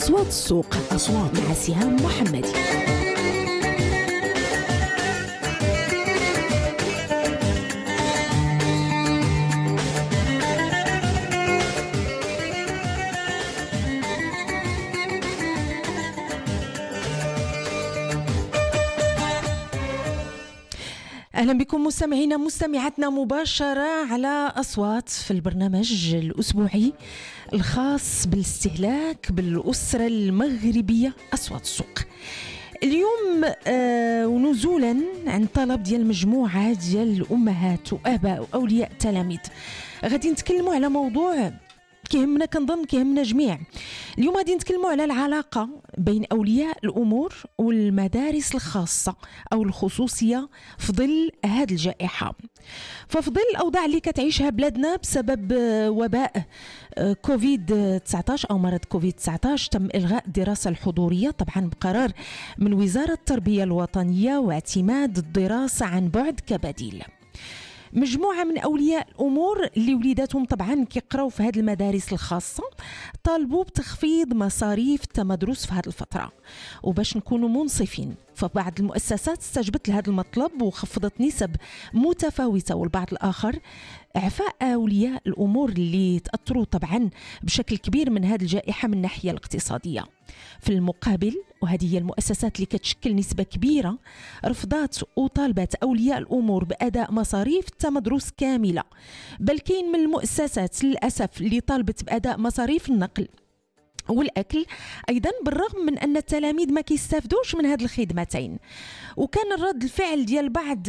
أصوات السوق مع سهام محمدي. أهلا بكم مستمعينا مستمعاتنا مباشرة على أصوات في البرنامج الأسبوعي الخاص بالاستهلاك بالأسرة المغربية أصوات السوق. اليوم ونزولا عن طلب ديال مجموعة ديال الأمهات وآباء وأولياء التلاميذ غادي نتكلموا على موضوع كيهمنا، كنظن كيهمنا جميع. اليوم غادي نتكلموا على العلاقة بين أولياء الأمور والمدارس الخاصة أو الخصوصية في ظل هذه الجائحة. ففي ظل الأوضاع اللي كتعيشها بلادنا بسبب وباء كوفيد-19 أو مرض كوفيد-19 تم إلغاء الدراسة الحضورية طبعا بقرار من وزارة التربية الوطنية واعتماد الدراسة عن بعد كبديل. مجموعة من أولياء الأمور اللي وليداتهم طبعا كيقراو في هذه المدارس الخاصة طالبوا بتخفيض مصاريف التمدرس في هذه الفترة، وباش نكونوا منصفين فبعض المؤسسات استجبت لهذا المطلب وخفضت نسب متفاوتة، والبعض الآخر إعفاء أولياء الأمور اللي تأثروا طبعا بشكل كبير من هذه الجائحة من الناحية الاقتصادية. في المقابل وهذه هي المؤسسات اللي كتشكل نسبة كبيرة رفضات وطالبت أولياء الأمور بأداء مصاريف التمدرس كاملة، بل كاين من المؤسسات للأسف اللي طالبت بأداء مصاريف النقل والأكل أيضا، بالرغم من أن التلاميذ ما كيستافدوش من هذه الخدمتين. وكان الرد الفعل ديال بعض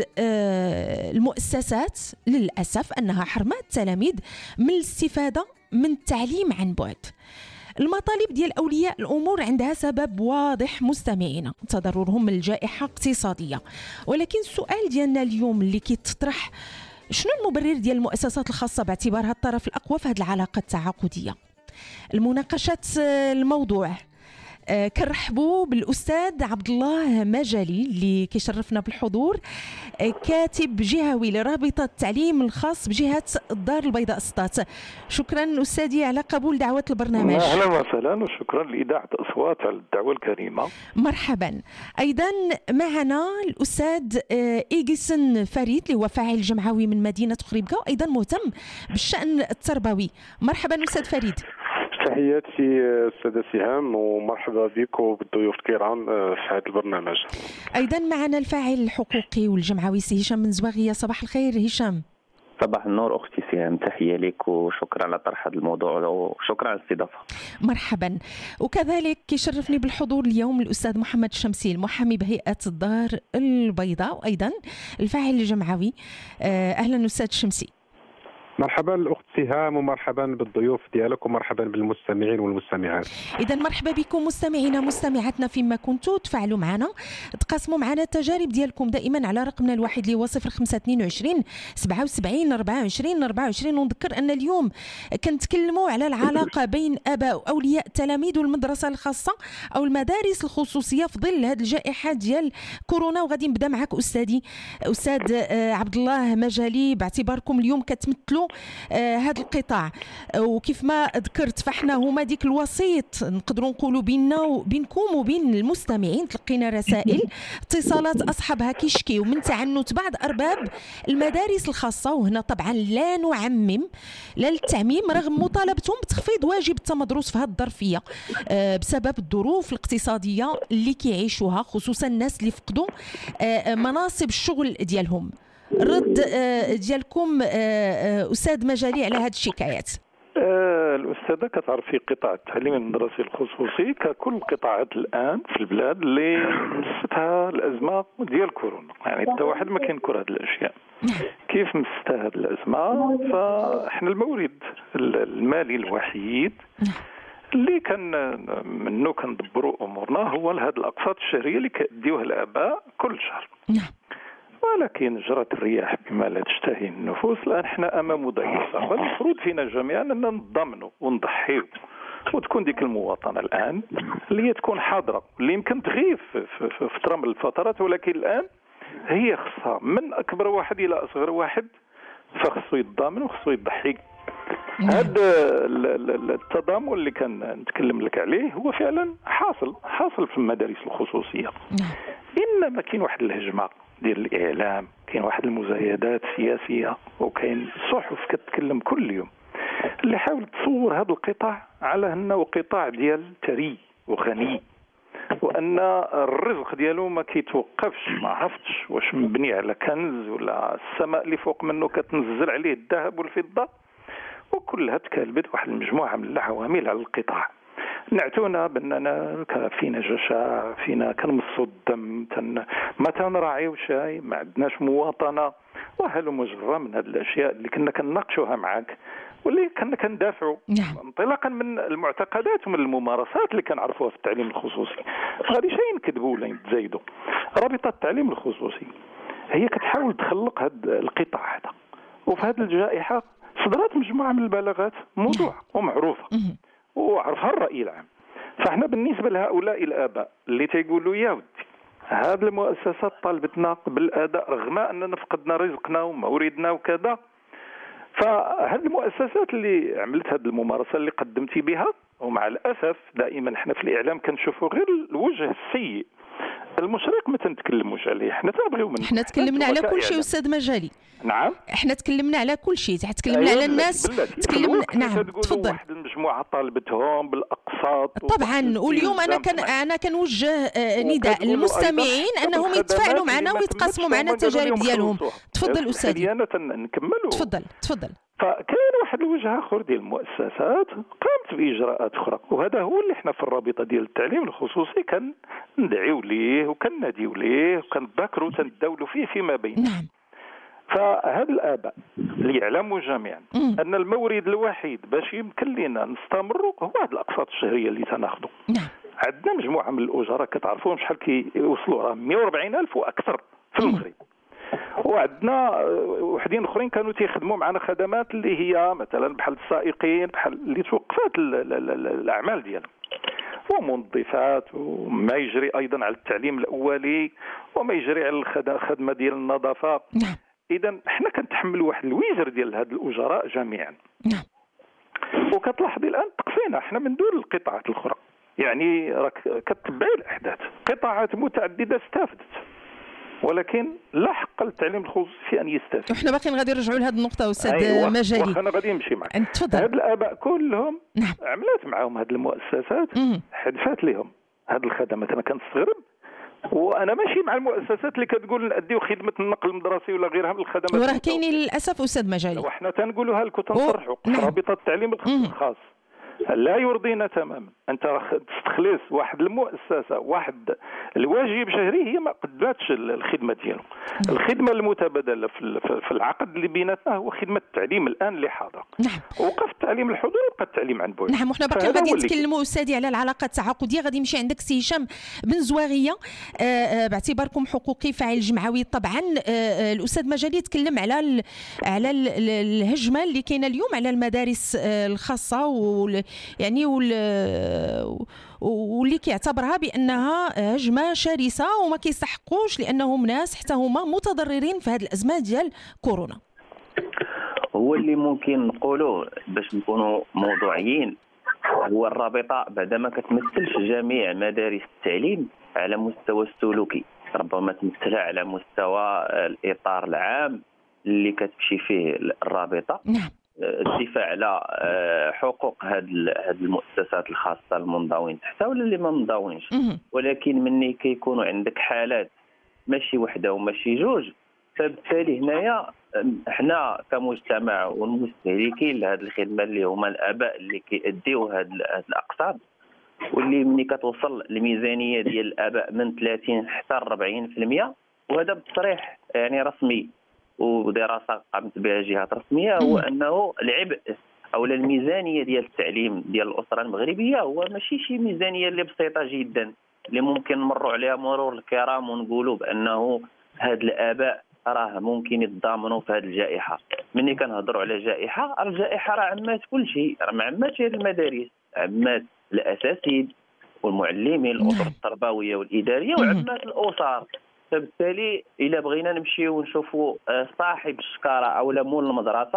المؤسسات للأسف أنها حرمت التلاميذ من الاستفادة من التعليم عن بعد. المطالب ديال أولياء الأمور عندها سبب واضح مستمعينا، تضررهم من الجائحة اقتصادية، ولكن السؤال ديالنا اليوم اللي كيتطرح شنو المبرر ديال المؤسسات الخاصة باعتبارها الطرف الأقوى في هذه العلاقة التعاقدية؟ المناقشة الموضوع كنرحبوا بالأستاذ عبد الله مجالي اللي كيشرفنا بالحضور، كاتب جهوي لرابطة التعليم الخاص بجهة الدار البيضاء سطات. شكرا أستاذي على قبول دعوة البرنامج. أهلا وسهلا وشكرا لإذاعة أصوات على الدعوة الكريمة. مرحبا. أيضا معنا الأستاذ إيجسن فريد اللي هو فاعل جمعوي من مدينة خريبكة وأيضا مهتم بالشأن التربوي. مرحبا أستاذ فريد. تحياتي أستاذة سهام ومرحبا بك وبالضيوف الكرام في هذا البرنامج. أيضا معنا الفاعل الحقوقي والجمعوي سي هشام من زواغية. صباح الخير هشام. صباح النور أختي سهام، تحية لك وشكرا على طرح هذا الموضوع وشكرا على الاستضافة. مرحبا. وكذلك يشرفني بالحضور اليوم الأستاذ محمد الشمسي المحامي بهيئة الدار البيضاء وأيضا الفاعل الجمعوي. أهلا أستاذ الشمسي. مرحبا الأخت سهام ومرحبا بالضيوف ديالك ومرحبا بالمستمعين والمستمعات. إذا مرحبا بكم مستمعينا مستمعاتنا فيما كنتوا تفاعلوا معنا، تقاسموا معنا التجارب ديالكم دائما على رقمنا الواحد اللي هو 0522 77 24 24. ونذكر أن اليوم كنتكلموا على العلاقة بين آباء وأولياء التلاميذ والمدرسة الخاصة أو المدارس الخصوصية في ظل هذه الجائحة ديال كورونا. وغادي نبدا معك أستاذ عبد الله مجالي، باعتباركم اليوم كتمثلوا هذا القطاع، وكيف ما ذكرت فاحنا هما ديك الوسيط نقدروا نقولوا بيننا وبينكم وبين المستمعين. تلقينا رسائل اتصالات اصحابها كيشكيو من تعنت بعض ارباب المدارس الخاصه، وهنا طبعا لا نعمم لا للتعميم، رغم مطالبتهم بتخفيض واجب التمدرس في هذه الظرفيه بسبب الظروف الاقتصاديه اللي كيعيشوها، خصوصا الناس اللي فقدوا مناصب الشغل ديالهم. الرد ديالكم أستاذ مجالي على هذه الشكايات؟ الأستاذة كتعرفي قطاع التعليم المدرسي الخصوصي ككل القطاعات الآن في البلاد اللي مستها الأزمة ديال كورونا، يعني حتى واحد ما كينكر هذه الأشياء. كيف مستها هذه الأزمة؟ فإحنا المورد المالي الوحيد اللي كان منه كندبروا أمورنا هو هذه الأقساط الشهرية اللي كيديوها الآباء كل شهر. ولكن جرت الرياح بما لا تشتهي النفوس. الآن احنا أمام ضيقة، والمفروض فينا جميعا أن نضمنوا ونضحيوا وتكون ديك المواطنة الآن اللي تكون حاضرة، اللي يمكن تغيب في فترة من الفترات، ولكن الآن هي خصها من أكبر واحد إلى أصغر واحد، فخصو يتضامن وخصو يضحي هذا التضامن اللي كان نتكلم لك عليه هو فعلا حاصل في المدارس الخصوصيه. انما كاين واحد الهجمه ديال الاعلام، كاين واحد المزايدات سياسيه، وكاين صحف كتتكلم كل يوم اللي حاول تصور هذا القطاع على انه قطاع ديال ثري وغني، وان الرزق ديالو ما كيتوقفش، ما عرفتش واش مبني على كنز ولا السماء اللي فوق منه كتنزل عليه الذهب والفضه، وكلها تكالبت واحد المجموعه من العوامل على القطاع. نعتونا باننا فينا جشع، فينا كنمصوا الدم، ما تنراعيو شيء، ما عندناش مواطنه، وهلم جرة من هذه الاشياء اللي كنا كنناقشوها معك واللي كنا كندافعوا انطلاقا من المعتقدات ومن الممارسات اللي كنعرفوها في التعليم الخصوصي. غادي شي نكذبوا ولا نتزايدوا. رابطه التعليم الخصوصي هي كتحاول تخلق هذا القطاع هذا، وفي هذه الجائحه صدرت مجموعه من البلاغات موضوع ومعروفه وعرفها الرأي العام. فاحنا بالنسبه لهؤلاء الاباء اللي تيقولوا يا ودي هذه المؤسسات طالبتنا بالاداء رغم اننا فقدنا رزقنا وموردنا وكذا، فهذه المؤسسات اللي عملت هذه الممارسه اللي قدمتي بها، ومع الاسف دائما احنا في الاعلام كنشوفوا غير الوجه السيء، المشرق ما تنتكلموش عليه. احنا تنبغيو منه، احنا تكلمنا على كل شيء استاذ مجالي. نعم احنا تكلمنا على كل شيء، تكلمنا على الناس، تكلمنا. نعم تفضل. واحد المجموعه طالبتهم بالاقساط طبعا، واليوم انا كنوجه نداء للمستمعين انهم يتفاعلوا معنا ويتقاسموا معنا التجارب ديالهم. تفضل استاذي. انا نكملوا. تفضل. فكاين واحد الوجه اخر ديال المؤسسات قامت باجراءات اخرى، وهذا هو اللي احنا في الرابطه ديال التعليم الخصوصي كندعيو ليه وكناديو ليه وكنذكروا تنداولوا فيه فيما بيننا. نعم. فهذا الآباء اللي يعلموا جميعا أن المورد الوحيد باش يمكن لنا نستمروا هو هذه الأقساط الشهرية اللي تناخذوا. نعم. عندنا مجموعة من الأجراء كتعرفون شحال كيوصلوا، راه 140,000 وأكثر في المغرب. وعندنا وحدين اخرين كانوا تيخدموا معنا خدمات اللي هي مثلا بحال السائقين، بحال اللي توقفات الاعمال ديالهم، ومنظفات، وما يجري ايضا على التعليم الاولي، وما يجري على الخدمه ديال النظافه. نعم. اذا حنا كنتحملوا واحد الوزر ديال هاد الاجراء جميعا. نعم. وكتلاحظي الان تقصينا حنا من دون القطاعات الاخرى، يعني راك كتبعي الاحداث، قطاعات متعدده استفادت ولكن لا حق للتعليم الخصوصي في ان يستفيد. وحنا باقيين غادي نرجعوا لهذه النقطه استاذ مجالي. انا غادي نمشي معك. تفضل. هاد الاباء كلهم نعم. عملت معهم هاد المؤسسات، حدفات لهم هاد الخدمات. انا كنستغرب، وانا ماشي مع المؤسسات اللي كتقول ناديو خدمه النقل المدرسي ولا غيرها من الخدمات، وراه كاينين للاسف استاذ مجالي، وحنا تنقولوها لكم تنصرحوا. رابطه التعليم الخاص لا يرضينا تماما. انت تستخلص واحد المؤسسه واحد الواجب شهري هي ما قدمتش الخدمه ديالو. الخدمه المتبادله في العقد اللي بيناتنا هو خدمه التعليم الان اللي حاضر. نعم. وقف التعليم الحضوري وبقى التعليم عن بعد. نعم. وحنا باقي غادي نتكلموا استاذي على العلاقات التعاقديه. غادي نمشي عندك سي هشام بن زواغيه، باعتباركم حقوقي فاعل جمعوي. طبعا الاستاذ مجالي تكلم على الهجمه اللي كاينه اليوم على المدارس الخاصه يعني واللي كيعتبرها بانها هجمه شرسه وما كيستحقوش، لانهم ناس حتى هما متضررين في هذه الازمه ديال كورونا. هو اللي ممكن نقوله باش نكونوا موضوعيين، هو الرابطه بعدما كتمثلش جميع مدارس التعليم على مستوى السلوكي، ربما تمثلها على مستوى الاطار العام اللي كتمشي فيه الرابطه. نعم. الدفاع على حقوق هذه المؤسسات الخاصه المنضوين تحتها ولا اللي ما منضوينش. ولكن مني كيكونوا عندك حالات ماشي وحده وماشي جوج، فبالتالي هنايا احنا كمجتمع والمستهلكين لهذه الخدمه اللي هما الاباء اللي كيأديو هذه الاقساط، واللي ملي كتوصل الميزانيه ديال الاباء من 30 حتى 40%، وهذا بتصريح يعني رسمي ودراسه قامت بها جهات رسميه، هو انه العبء او الميزانيه ديال التعليم ديال الاسره المغربيه هو ماشي شي ميزانيه اللي بسيطه جدا اللي ممكن نمروا عليها مرور الكرام ونقولوا بانه هاد الاباء راه ممكن يتضامنوا في هذه الجائحه. ملي كنهضروا على جائحه، الجائحه راه عمات كل شيء، راه ما عماتش هذه المدارس، عمات الاساتذه والمعلمين، الاطر التربويه والاداريه، وعمات الاسر. فبالتالي الا بغينا نمشيو ونشوفوا صاحب الشكاره او مول المدرسه،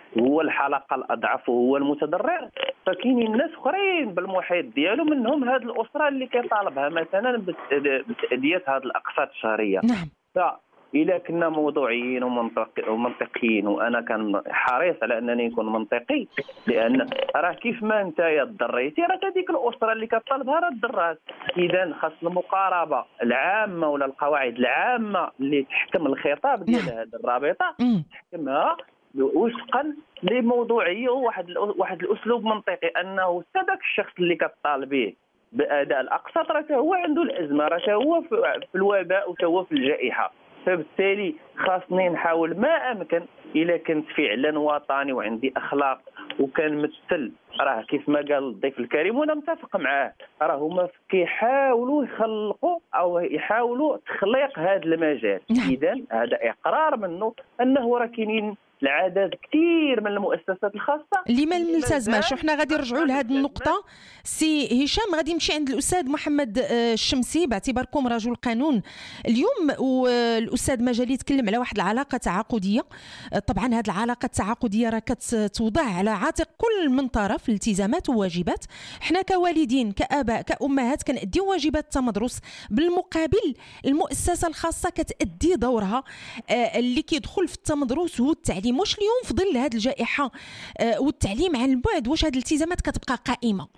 هو الحلقه الاضعف وهو المتضرر، فكاينين ناس اخرين بالمحيط ديالو منهم هذه الاسره اللي كيطالبها مثلا بتاديه هذه الاقساط الشهريه. نعم. إلا كنا موضوعيين ومنطقيين، وانا كان حريص على انني نكون منطقي، لان راه كيف ما انت تضريتي راه هذيك الاسره اللي كطالبها راه تضرات. اذا خاص المقاربه العامه ولا القواعد العامه اللي تحكم الخطاب ديال هذه الرابطه تحكمها وفقا لموضوعيه واحد الاسلوب منطقي، انه حتى ذاك الشخص اللي كطالب به باداء الاقساط راه هو عنده الازمه، راه هو في الوباء وهو في الجائحه. فبالتالي خاصني نحاول ما امكن الا كنت فعلا وطني وعندي اخلاق وكنمثل، راه كيف ما قال الضيف الكريم وانا متفق معاه، راه هما كيحاولوا يخلقوا او يحاولوا تخليق هذا المجال. اذا هذا اقرار منه انه راه كاينين العدد كثير من المؤسسات الخاصه اللي ما ملتزماش. وحنا غادي نرجعوا لهذه النقطه. سي هشام غادي نمشي عند الاستاذ محمد الشمسي باعتباركم رجل قانون اليوم، والاستاذ مجالي تكلم على واحد العلاقه تعاقديه. طبعا هذه العلاقه التعاقديه راه كتوضع على عاتق كل من طرف التزامات وواجبات. حنا كوالدين كاباء كامهات كنأديو واجبات التمدرس، بالمقابل المؤسسه الخاصه كتأدي دورها اللي كيدخل في التمدرس هو التعليم. واش اليوم في ظل هذه الجائحه والتعليم عن البعد واش هذه الالتزامات كتبقى قائمه؟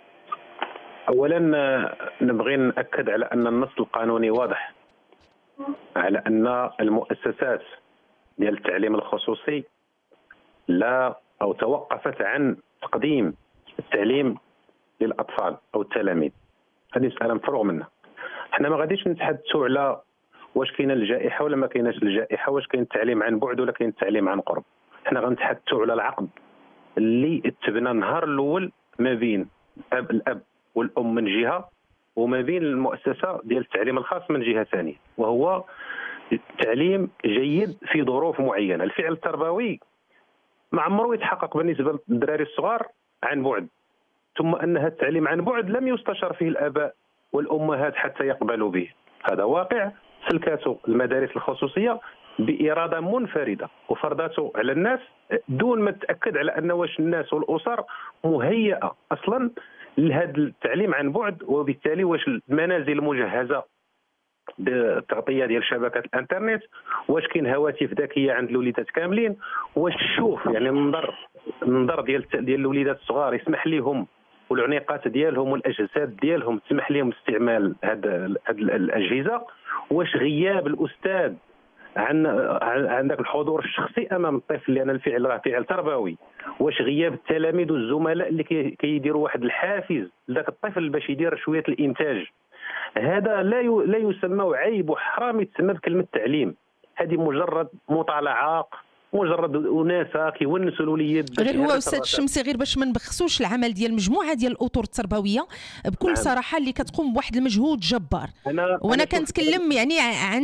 اولا نبغي ناكد على ان النص القانوني واضح على ان المؤسسات ديال التعليم الخصوصي لا او توقفت عن تقديم التعليم للاطفال او التلاميذ. هذه مساله مفروغ منها. احنا ما غاديش نتحدثوا على واش كاينه الجائحه ولا ما كايناش الجائحه، واش كاين التعليم عن بعد ولا كاين التعليم عن قرب. احنا غنتحدثوا على العقد اللي تبنى النهار الاول ما بين الاب والام من جهه وما بين المؤسسه ديال التعليم الخاص من جهه ثانيه، وهو التعليم جيد في ظروف معينه. الفعل التربوي ما عمره يتحقق بالنسبه للدراري الصغار عن بعد، ثم ان هذا التعليم عن بعد لم يستشر فيه الاباء والامهات حتى يقبلوا به. هذا واقع سلكاته المدارس الخصوصية بإرادة منفردة وفرضاته على الناس دون ما تأكد على أن واش الناس والأسر مهيئة أصلا لهذا التعليم عن بعد، وبالتالي واش المنازل المجهزة بالتغطية ديال شبكة الانترنت، واش كاين هواتف ذكية عند الوليدات كاملين، واش شوف يعني النظر ديال الوليدات الصغار يسمح لهم والعنيقات ديالهم والاجهزه ديالهم تسمح لهم استعمال هذه الاجهزه، واش غياب الاستاذ عن ذاك الحضور الشخصي امام الطفل لان الفعل راه فعل تربوي، واش غياب التلاميذ والزملاء اللي كيديروا واحد الحافز لذاك الطفل باش يدير شويه الانتاج. هذا لا يسمى عيب وحرام يتسمى بكلمه تعليم. هذه مجرد مطالعه، مجرد اناسه كيونسوا الوليد. غير هو استاذ الشمسي غير باش ما نبخسوش العمل ديال مجموعه ديال الاطر التربويه بكل نعم. صراحه اللي كتقوم بواحد المجهود جبار. وانا كنتكلم يعني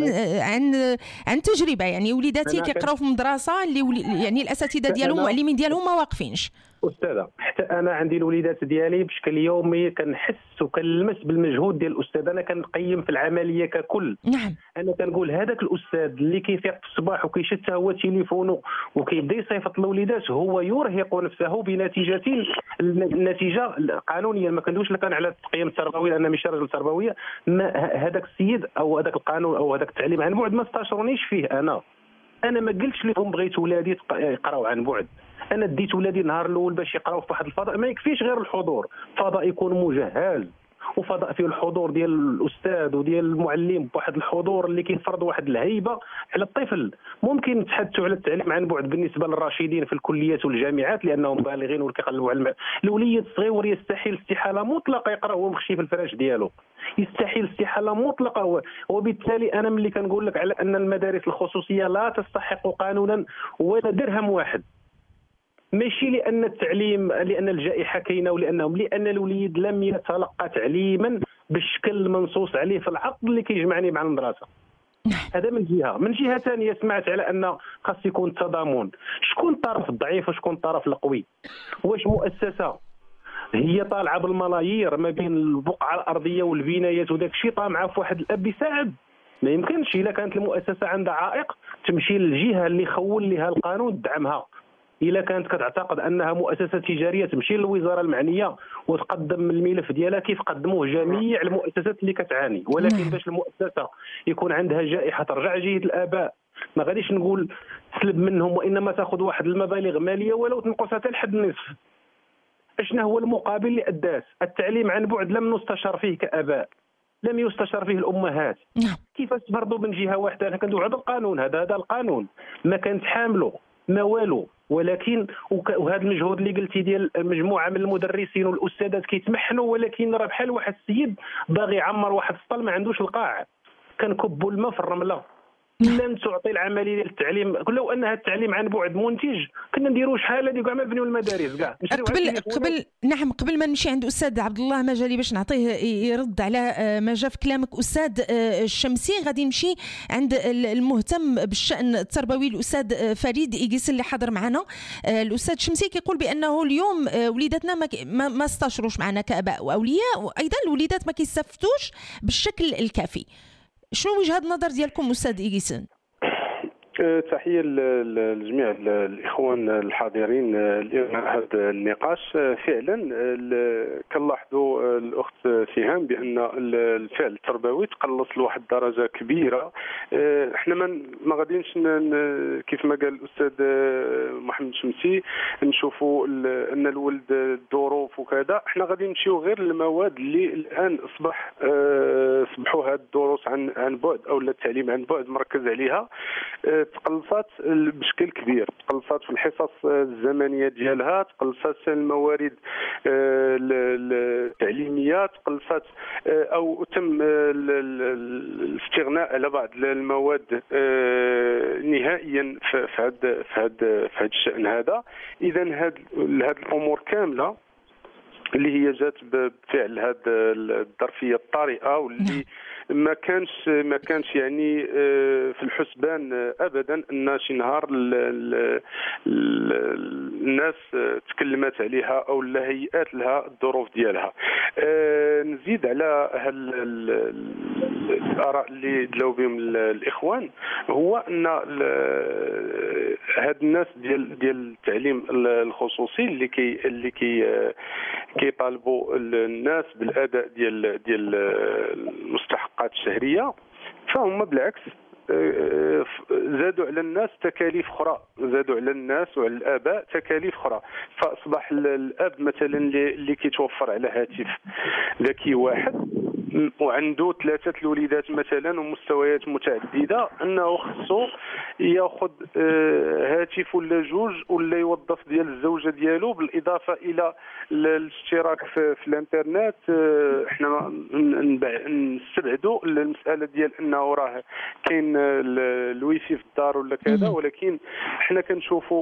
عن تجربه، يعني وليداتي كيقراو في مدرسه اللي يعني الاساتذه ديالهم المعلمين ديالهم ما واقفينش. استاذه حتى انا عندي الوليدات ديالي بشكل يومي كنحس وكنلمس بالمجهود ديال الاستاذ. انا كنقيم في العمليه ككل. نعم. انا كنقول هذاك الاستاذ اللي كيفيق في الصباح وكيشد هو تليفونه وكيبدا يصيفط الوليدات هو يرهق نفسه بنتيجه النتيجه قانونيا. ما كندويش لك على التقييم التربوي لان ماشي راجل تربويه. هذاك السيد او هذاك القانون او هذاك التعليم عن بعد ما استشرونيش فيه. انا ما قلتش لهم بغيت ولادي يقراو عن بعد. انا ديت ولادي النهار الاول باش يقراو في واحد الفضاء ما يكفيش غير الحضور، فضاء يكون مجهز وفضاء فيه الحضور ديال الاستاذ وديال المعلم بواحد الحضور اللي كيفرض واحد الهيبه على الطفل. ممكن نتحدثوا على التعليم عن بعد بالنسبه للراشدين في الكليات والجامعات لانهم بالغين وكيقلبوا على الوليد الصغير يستحيل استحاله مطلقه يقرا وهو مخشي في الفراش ديالو، يستحيل استحاله مطلقه. وبالتالي انا ملي كنقول لك على ان المدارس الخصوصيه لا تستحق قانونا ولا درهم واحد، ماشي لان التعليم لان الجائحه كاينه لان الوليد لم يتلقى تعليما بالشكل المنصوص عليه في العقد اللي كيجمعني مع المدرسه. هذا من جهه ثانيه سمعت على ان خاص يكون تضامن. شكون الطرف الضعيف وشكون الطرف القوي؟ واش مؤسسه هي طالعه بالملايير ما بين البقعه الارضيه والبنايات وداك الشيء طامعه في واحد الاب يساعد؟ ما يمكنش. الا كانت المؤسسه عندها عائق تمشي للجهه اللي خول لها القانون تدعمها. الا كانت كتعتقد انها مؤسسه تجاريه تمشي للوزاره المعنيه وتقدم الملف ديالها كيف قدموه جميع المؤسسات اللي كتعاني. ولكن باش المؤسسه يكون عندها جائحه ترجع جهه الاباء، ما غاديش نقول تسلب منهم، وانما تاخذ واحد المبالغ ماليه ولو تنقصها حتى لحد النصف. اشنا هو المقابل اللي اداس؟ التعليم عن بعد لم نستشر فيه كاباء، لم يستشر فيه الامهات. كيفاش برضو من جهه واحده انا كندوي على القانون، هذا القانون ما كانت حامله ما والو، ولكن وهذا المجهود اللي قلتي ديال مجموعه من المدرسين والاستاذات كيتمحنوا، ولكن راه بحال واحد السيد باغي يعمر واحد السطل ما عندوش القاع، كنكبوا الماء في الرمله. لن تعطي العمليه ديال التعليم. لو ان هذا التعليم عن بعد منتج كنا نديروا شحال هذه كاع ما بنيو المدارس كاع. قبل ما نمشي عند استاذ عبد الله مجالي باش نعطيه يرد على ما جا في كلامك استاذ الشمسي، غادي نمشي عند المهتم بالشان التربوي الاستاذ فريد إيجيس اللي حضر معنا. الاستاذ الشمسي كيقول بانه اليوم وليداتنا ما استشروش معنا كاباء واولياء، وايضا الوليدات ما كيستفدوش بالشكل الكافي. شنو وجهة النظر ديالكم أستاذ إيجيسن؟ تحية لجميع الإخوان الحاضرين هذا النقاش. فعلا كنلاحظوا الأخت سهام بأن الفعل التربوي تقلص لواحد الدرجة كبيرة. احنا ما غاديينش كيف ما قال الأستاذ محمد شمسي نشوفوا أن الولد الظروف وكذا، احنا غادي نمشيو غير للمواد اللي الآن أصبحوا هذه الدروس عن بعد أو التعليم عن بعد مركز عليها. تقلصات بشكل كبير، تقلصات في الحصص الزمنيه ديالها، تقلصات الموارد التعليميه، تقلصات او تم الاستغناء على بعض المواد نهائيا في هذا الشان هذا. اذا هذه الامور كامله اللي هي جات بفعل هذه الظرفيه الطارئه واللي ما كانش يعني في الحسبان ابدا ان شي نهار الناس تكلمت عليها او لا هيئات لها الظروف ديالها. نزيد على الاراء اللي دلاو بهم الاخوان، هو ان هاد الناس ديال التعليم الخصوصي اللي كيطالبوا الناس بالاداء ديال المستحقات الشهريه، فهم بالعكس زادوا على الناس تكاليف اخرى، زادوا على الناس وعلى الاباء تكاليف اخرى. فاصبح الاب مثلا اللي كيتوفر على هاتف ذكي واحد وعنده 3 الوليدات مثلا ومستويات متعدده، انه خصو ياخذ هاتف ولا جوج ولا يوظف ديال الزوجه ديالو، بالاضافه الى الاشتراك في الانترنت. احنا نستبعدوا المساله ديال انه راه كاين الويفي في الدار ولا كذا، ولكن احنا كنشوفوا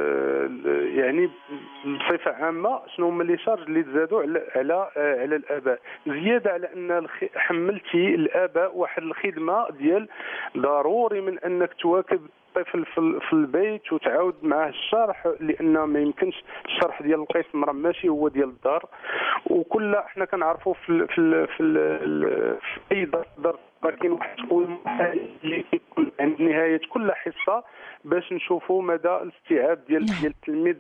يعني بصفه عامه شنو هما لي شارج اللي تزادوا على الاباء، زياده على ان حملتي الاباء واحد الخدمه ديال ضروري من انك تواكب الطفل في البيت وتعاود معاه الشرح، لان ما يمكنش الشرح ديال القسم راه ماشي هو ديال الدار. وكل احنا كنعرفوا في اي درس كاين واحد اللي كيكون عند نهايه كل حصه باش نشوفوا مدى الاستيعاب ديال التلميذ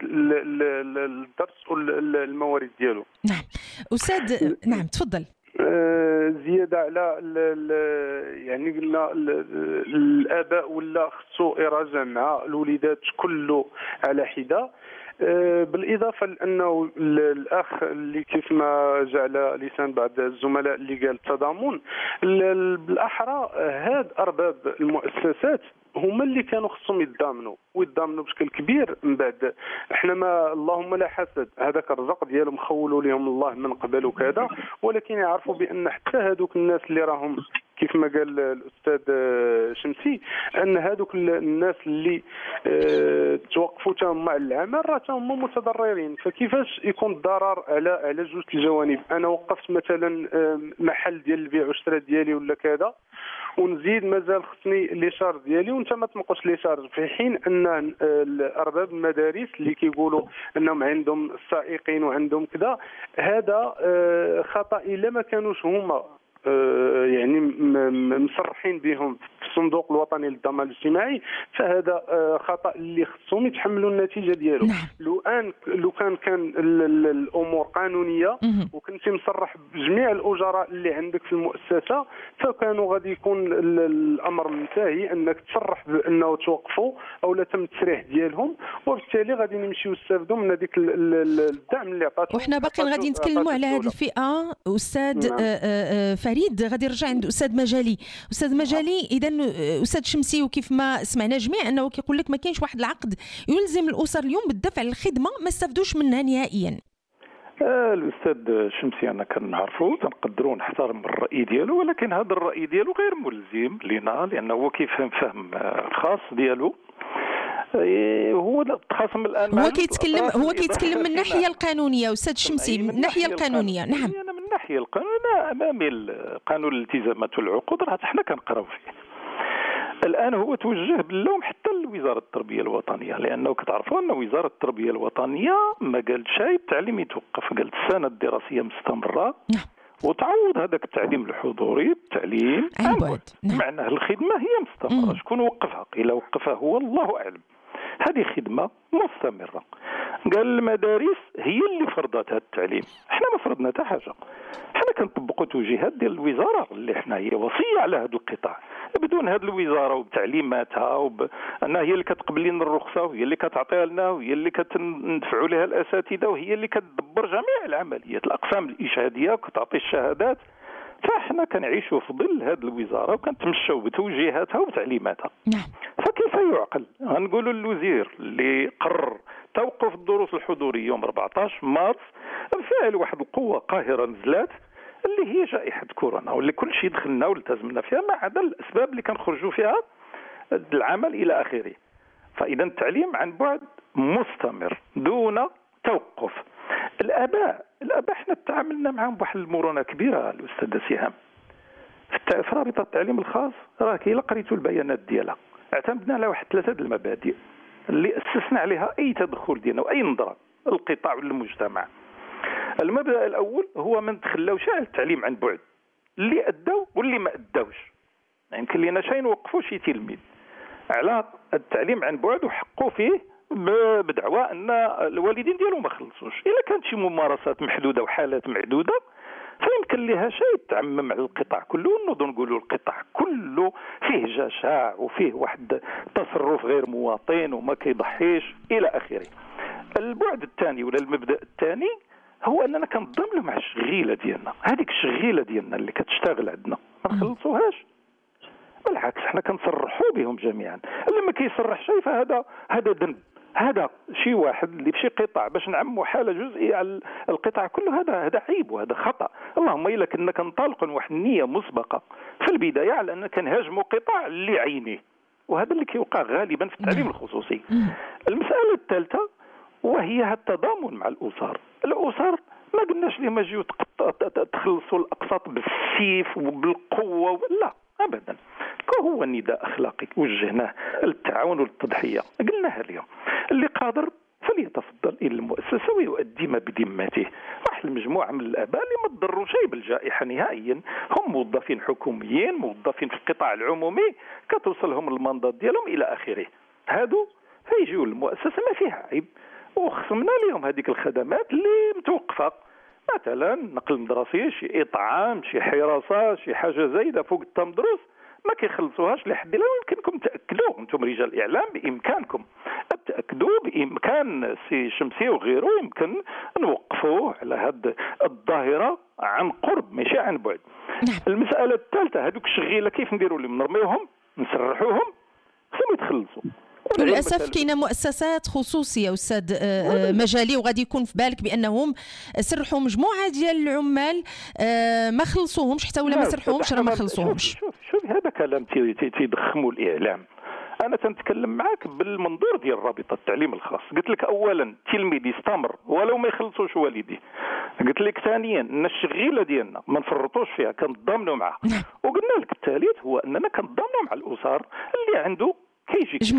للدرس والموارد ديالو. نعم استاذ، نعم تفضل. زياده على يعني قلنا الاباء ولا خصو يراجع مع الوليدات كله على حده، بالاضافه لانه الاخ اللي كيف ما جاء على لسان بعض الزملاء اللي قال التضامن، بالاحرى هاد ارباب المؤسسات هما اللي كانوا خصهم يتضامنوا بشكل كبير. من بعد احنا ما اللهم لا حسد، هذاك الرزق ديالهم خولوا لهم الله من قبل وكذا، ولكن يعرفوا بان حتى هذوك الناس اللي راهم كيف ما قال الاستاذ شمسي ان هذوك الناس اللي توقفوا تهم مع العمل راه هم متضررين. فكيفاش يكون الضرر على جوج الجوانب؟ انا وقفت مثلا محل ديال البيع والشراء ديالي ولا كذا، ونزيد مازال خصني لي شارج ديالي وانت ما تنقص لي شارج، في حين ان ارباب المدارس اللي كيقولوا انهم عندهم السائقين وعندهم كذا، هذا خطا الا ما كانوش هما يعني مصرحين بهم في الصندوق الوطني للضمان الاجتماعي، فهذا خطأ اللي خصهم يتحملوا النتيجة ديالو. لو كان الأمور قانونية وكنتي مصرح بجميع الأجراء اللي عندك في المؤسسة، فكانوا غادي يكون الأمر منتهي أنك تصرح بأنه توقفوا أو لا تم التسريح ديالهم، وبالتالي غادي نمشيو نستافدوا من هذيك الدعم اللي عطاتهم. وحنا باقيين غادي نتكلموا على هذه الفئة. أستاذ فريد غادي نرجع عند أستاذ مجالي. أستاذ مجالي، إذا أستاذ شمسي وكيف ما سمعنا جميع أنه كيقول لك ما كاينش واحد العقد يلزم الأسر اليوم بالدفع للخدمة ما استفدوش منها نهائيا. الأستاذ شمسي أنا كنعرفو تنقدروا نحترم الرأي ديالو، ولكن هذا الرأي ديالو غير ملزم لنا، لأنه هو كيفهم فهم خاص ديالو. هو تخاصم الآن هو كيتكلم من الناحية القانونية. أستاذ شمسي من الناحية القانونية. نعم، أنا من الناحية القانونية أمامي قانون الالتزامات والعقود راه حنا كنقراو فيه. الآن هو توجه باللوم حتى لوزارة التربية الوطنية، لأنه كتعرفوا أن وزارة التربية الوطنية ما قالت شيء التعليم يتوقف، قالت السنة الدراسية مستمرة وتعوض هذاك التعليم الحضوري التعليم عن بعد. معناه الخدمة هي مستمرة. شكون وقفها؟ إلا وقفها هو الله أعلم. هذه خدمة مستمرة. قال المدارس هي اللي فرضت هذا التعليم، احنا ما فرضنا حتى حاجة، احنا كنطبقوا توجيهات ديال الوزارة اللي احنا هي وصية على هذا القطاع. بدون هذه الوزارة وبتعليماتها أنها هي اللي كتقبل لنا الرخصة وهي اللي كتعطيها لنا وهي اللي كتندفعوا لها الأساتذة وهي اللي كتدبر جميع العمليات الأقسام الإشهادية وكتعطي الشهادات، فاحنا كنعيشوا في ظل هذه الوزارة وكنتمشوا بتوجيهاتها وبتعليماتها. فكيف يعقل غنقولوا للوزير اللي قرر توقف الدروس الحضورية يوم 14 مارس بفعل واحد القوة قاهرة نزلات اللي هي جائحة كورونا، واللي كل شيء دخلنا والتزمنا فيها ما عدا الأسباب اللي كنخرجوا فيها العمل إلى آخره. فإذا التعليم عن بعد مستمر دون توقف. الآباء احنا تعاملنا معهم بواحد المرونة كبيرة الأستاذ سهام. في رابطة التعليم الخاص راه كي قريتوا البيانات ديالها اعتمدنا على واحد 3 المبادئ اللي أسسنا عليها أي تدخل ديالنا وأي نظرة القطاع والمجتمع. المبدأ الأول هو ما ندخلوش على التعليم عن بعد، اللي أدوا واللي ما أدوش. يمكن لنا شيء نوقفوا شي تلميذ على التعليم عن بعد وحقوا فيه بدعوى أن الوالدين ديالو ما خلصوش. إلا كانت شي ممارسات محدودة وحالات معدودة فيمكن لها شيء تعمم على القطاع كله، ونوضوا نقولوا القطاع كله فيه جشع وفيه واحد تصرف غير مواطن وما كيضحيش إلى آخره. البعد الثاني ولا المبدأ الثاني هو أننا كنضم له مع الشغيلة ديالنا، هذيك الشغيلة ديالنا اللي كتشتغل عندنا ما نخلصوهاش، بالعكس احنا كنصرحوا بهم جميعا. اللي ما كيصرح شيء فهذا ذنب، هذا شي واحد اللي في شي قطاع باش نعموا حاله جزئيه على القطاع كله، هذا عيب وهذا خطا. اللهم الا كنا كنطالقوا واحد النيه مسبقه في البدايه على ان كنهاجموا قطاع اللي عينيه، وهذا اللي كيوقع غالبا في التعليم الخصوصي. المساله الثالثه وهي التضامن مع الاسر ما قلناش لهم اجيو تخلصوا الاقساط بالسيف وبالقوه، لا ابدا. هو النداء اخلاقي وجهناه للتعاون والتضحيه، قلناها اليوم اللي قادر فليتفضل الى المؤسسه ويؤدي ما بذمته. واحد المجموعه من الاباء اللي ما تضروا شيء بالجائحه نهائيا، هم موظفين حكوميين موظفين في القطاع العمومي كتوصلهم المنضات ديالهم الى اخره، هادو فيجيو للمؤسسه ما فيها عيب، وخصمنا لهم هذيك الخدمات اللي متوقفه، مثلا نقل مدرسي، شي اطعام، شي حراسه، شي حاجه زايده فوق التمدرس ما كيخلصوهاش لحد الان. يمكنكم تاكدوا انتم رجال الاعلام بامكانكم تاكدوا بامكان سي شمسي وغيره يمكن نوقفوا على هذه الظاهره عن قرب ماشي عن بعد. المساله الثالثه هذوك الشغيله كيف نديروا لهم؟ نرميوهم نسرحوهم خصهم يتخلصوا. للاسف كاينه مؤسسات خصوصيه استاذ مجالي وغادي يكون في بالك بانهم سرحوا مجموعه ديال العمال ما خلصوهمش حتى ولا ما سرحوهمش راه ما خلصوهمش. شوف هذا كلام تيضخموا الاعلام. انا تنتكلم معك بالمنظور ديال رابطه التعليم الخاص. قلت لك اولا التلميذ يستمر ولو ما يخلصوش والديه. قلت لك ثانيا ان الشغيله ديالنا ما نفرطوش فيها كنضامنوا معها. وقلنا لك الثالث هو اننا كنضامنوا مع الاسر اللي عنده كيجي جميل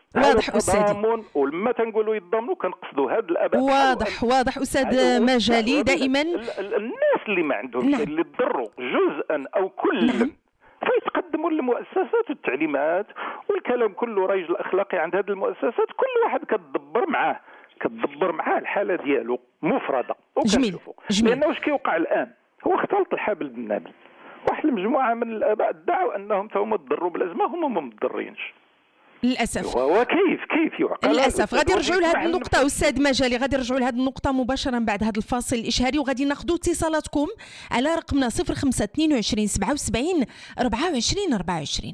واضح أستاذي. ولما تنقولوا يتضامنوا كنقصدوا هاد الاباء. واضح أستاذ مجالي. دائما الناس اللي ما عندهمش اللي تضروا جزءا او كلا فيتقدموا للمؤسسات والتعليمات، والكلام كله راجل اخلاقي عند هذه المؤسسات، كل واحد كتدبر معاه الحاله ديالو مفرده. جميل. لانه واش كيوقع الان هو اختلط الحبل بالنابل. واحد المجموعه من الاباء ادعوا انهم هما تضروا بالازمه، هما ما مضرينش للاسف. وكيف يعقل؟ للاسف. غادي نرجعوا لهذه النقطه استاذ مجالي، غادي نرجعوا لهذه النقطه مباشره بعد هذا الفاصل الاشهاري، وغادي ناخذوا اتصالاتكم على رقمنا 0522 77 24 24.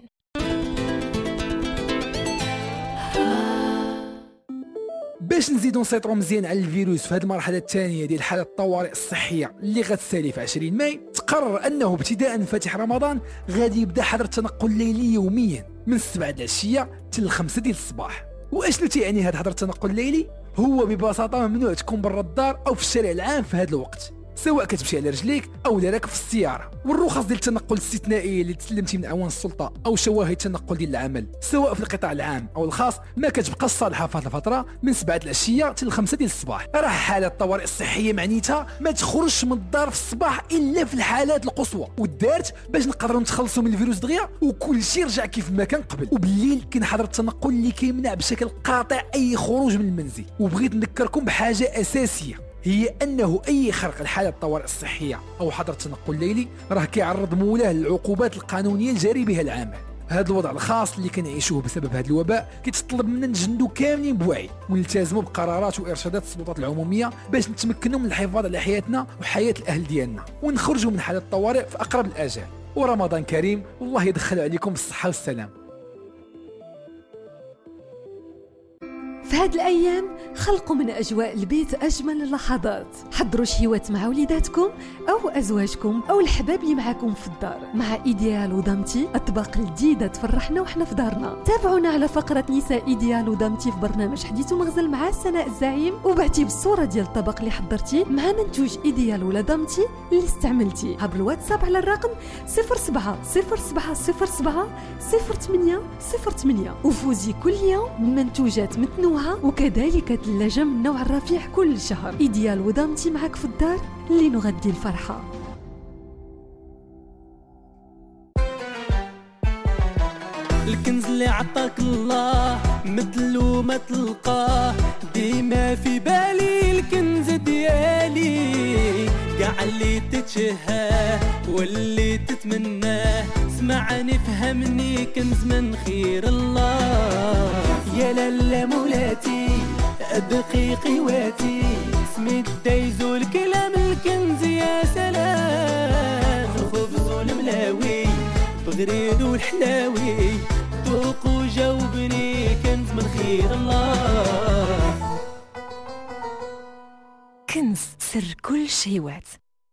باش نزيدو نسيطرو مزيان على الفيروس في هذه المرحله الثانيه ديال حاله الطوارئ الصحيه اللي غتسالي في 20 ماي، تقرر انه ابتداء من فاتح رمضان غادي يبدا حظر التنقل الليلي يوميا من 7 د العشيه حتى 5 ديال الصباح. واشنو تيعني هذا حظر التنقل الليلي؟ هو ببساطه ممنوع تكون برا الدار او في الشارع العام في هذا الوقت، سواء كتمشي على رجليك او راكب في السياره. والرخص ديال التنقل الاستثنائيه اللي تسلمتي من اعوان السلطه او شواهد التنقل ديال العمل سواء في القطاع العام او الخاص ما كتبقى صالحه في هذه الفتره من 7 د العشيه حتى 5 ديال الصباح. راه حاله الطوارئ الصحيه معنيتها ما تخرجش من الدار في الصباح الا في الحالات القصوى، ودارت باش نقدروا نتخلصوا من الفيروس دغيا وكل شيء رجع كيف ما كان قبل. وبالليل كاين حظر التنقل اللي كيمنع بشكل قاطع اي خروج من المنزل. وبغيت نذكركم بحاجه اساسيه، هي انه اي خرق لحاله الطوارئ الصحيه او حظر التنقل الليلي راه كيعرض مولاه للعقوبات القانونيه الجاري بها العامل. هذا الوضع الخاص اللي كنعيشوه بسبب هذا الوباء كيتطلب منا نجندو كاملين بوعي ونلتزموا بقرارات وارشادات السلطات العموميه باش نتمكنوا من الحفاظ على حياتنا وحياه الاهل ديالنا ونخرجوا من حاله الطوارئ في اقرب الاجال. ورمضان كريم والله يدخل عليكم بالصحه والسلام. في هاد الأيام خلقوا من أجواء البيت أجمل اللحظات. حضروا شهيوات مع وليداتكم أو أزواجكم أو الحباب اللي معاكم في الدار مع إيديال ودامتي، أطباق جديدة تفرحنا وحنا في دارنا. تابعونا على فقرة نساء إيديال ودامتي في برنامج حديث ومغزل مع سناء الزعيم، وبعتي بالصورة ديال الطبق اللي حضرتي مع منتوج إيديال ولا دامتي اللي استعملتي عبر الواتساب على الرقم 07 07 07 08 08، وفوزي كل يوم بمنتوجات متنوعة وكذلك ثلاجة من نوع الرفيع كل شهر. إيديال ودامتي معك في الدار لنغذي الفرحة. الكنز اللي عطاك الله مثلو ما تلقاه، ديما في بالي الكنز ديالي، قاع اللي تتشهاه واللي تتمناه، اسمعني فهمني كنز من خير الله. يا لالا مولاتي دقيقي واتي، اسمي الدايز والكلام الكنز يا سلام، الخبز والملاوي بغريد والحلاوي، ذوق وجاوبني كنز من خير الله. كنز سر كل شهوات.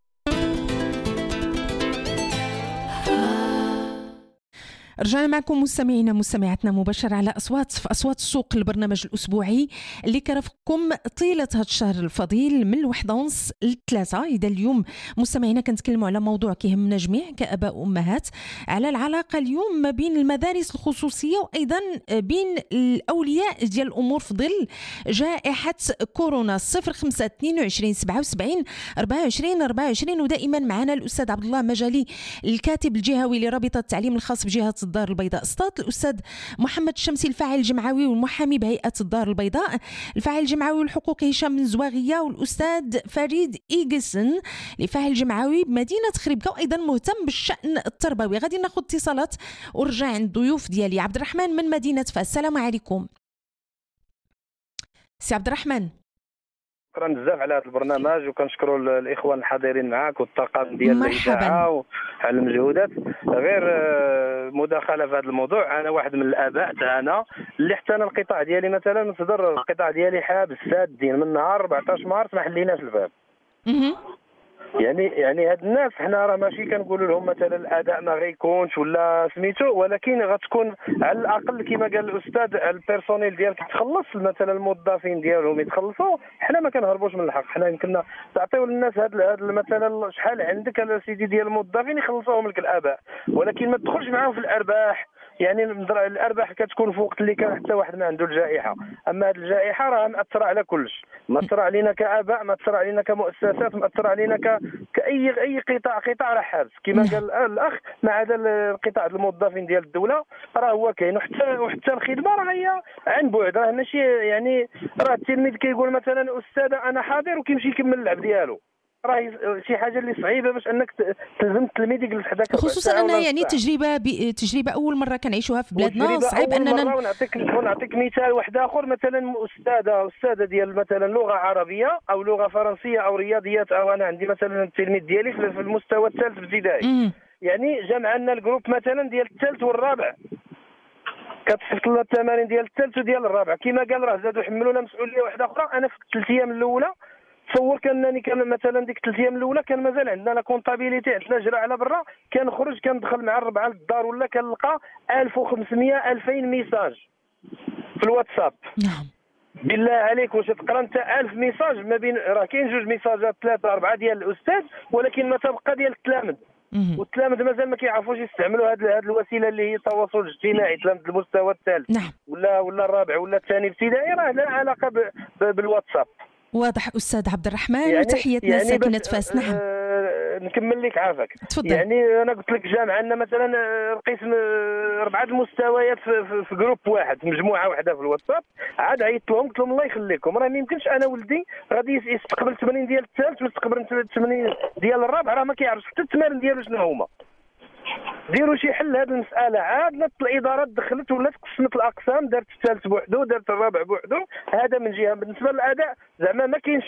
رجعنا معكم مستمعينا مستمعاتنا مباشرة على في أصوات السوق، البرنامج الأسبوعي اللي كرفقكم طيلة هذا الشهر الفضيل من 1:30 ل3. إذا اليوم مستمعينا كنتكلموا على موضوع كيهمنا جميع كأباء وأمهات، على العلاقة اليوم ما بين المدارس الخصوصية وأيضا بين الأولياء ديال الأمور في ظل جائحة كورونا. 0522 77 24 24. ودائما معنا الأستاذ عبد الله مجالي الكاتب الجهوي لرابطة التعليم الخاص بجهة الدار البيضاء سطات، الأستاذ محمد الشمسي الفاعل الجمعوي والمحامي بهيئة الدار البيضاء، الفاعل الجمعوي والحقوقي هشام من زواغية، والأستاذ فريد إيجسن لفاعل جمعوي بمدينة خريبكة وأيضا مهتم بالشأن التربوي. غادي ناخذ اتصالات ورجع عند الضيوف ديالي. عبد الرحمن من مدينة فاس، السلام عليكم سي عبد الرحمن. شكرا بزاف على هذا البرنامج، وكنشكروا الاخوان الحاضرين معك والطاقم ديال الاذاعه وعلى المجهودات. غير مداخله في هذا الموضوع، انا واحد من الاباء تاعنا اللي حتى انا القطاع ديالي مثلا نصدر القطاع ديالي حابس سادين من نهار 14 مارس ما حليناش الباب. يعني هاد الناس حنا راه ماشي كنقولوا لهم مثلا الاداء ما غيكونش ولا سميتو، ولكن غتكون على الاقل كما قال الاستاذ البيرسونيل ديالك تخلص، مثلا الموظفين ديالهم يتخلصوا. حنا ما كنهربوش من الحق، حنا يمكننا تعطيو للناس هاد مثلا شحال عندك سيدي ديال الموظفين يخلصوهم لك الاباء، ولكن ما تدخلش معاهم في الارباح. يعني الارباح كتكون في وقت اللي كان حتى واحد ما عنده الجائحه، اما هذه الجائحه راه مأثره على كلش، مأثره علينا كاباء، مأثره علينا كمؤسسات، مأثره علينا كاي قطاع راه حابس كما قال الاخ، ما عدا القطاع الموظفين ديال الدوله راه هو كاين، وحتى الخدمه راه هي عن بعد، راه ماشي يعني راه التلميذ كيقول مثلا استاذه انا حاضر وكيمشي يكمل اللعب ديالو، راه شي حاجه اللي صعيبه باش انك تلزم التلميذ يجلس حداك، خصوصا انها يعني تجربه اول مره كنعيشوها في بلادنا. صعيب اننا نعطيك مثال واحد اخر، مثلا استاذه ديال مثلا لغه عربيه او لغه فرنسيه او رياضيات، او انا عندي مثلا التلميذ ديالي في المستوى الثالث ابتدائي، يعني جمع لنا الجروب مثلا ديال الثالث والرابع، كتصيفط لنا التمارين ديال الثالث وديال الرابع، كما قال راه زادوا يحملونا مسؤوليه واحده اخرى. انا في الثلاث ايام الاولى تصور كانني كان مثلا ديك 3 ايام الاولى كان مازال عندنا لا كونطابيليتي، عندنا جرى على برا، كنخرج كندخل مع الربعه للدار ولا كنلقى 1500 2000 ميساج في الواتساب. نعم بالله عليك واش تقرا انت 1000 ميساج ما بين، راه كاين 2 ميساجات 3 4 ديال الاستاذ، ولكن ما تبقى ديال التلامذ، والتلامذ مازال ما كيعرفوش يستعملوا هذه الوسيله اللي هي التواصل الاجتماعي، تلامذ المستوى الثالث. نعم. ولا الرابع ولا الثاني ابتدائي، راه لا علاقه بالواتساب. واضح أستاذ عبد الرحمن، وتحياتنا ساكنة فاس. نعم نكمل لك عافاك. تفضل. يعني انا قلت لك جامعه عندنا مثلا القسم 4 المستويات في جروب واحد، في مجموعه واحده في الواتساب، عاد عيطت لهم قلت لهم الله يخليكم راه ما يمكنش انا ولدي غادي يستقبل 80 ديال الثالث ويستقبل 80 ديال الرابع، راه ما كيعرفش حتى التمارين ديالو شنو هما. ديروا شي حل هذه المساله. عاد الادارات دخلت ولات قسمت الاقسام، دارت الثالث بوحدو، دارت الرابع بوحدو. هذا من جهه. بالنسبه للاداء زعما ما كاينش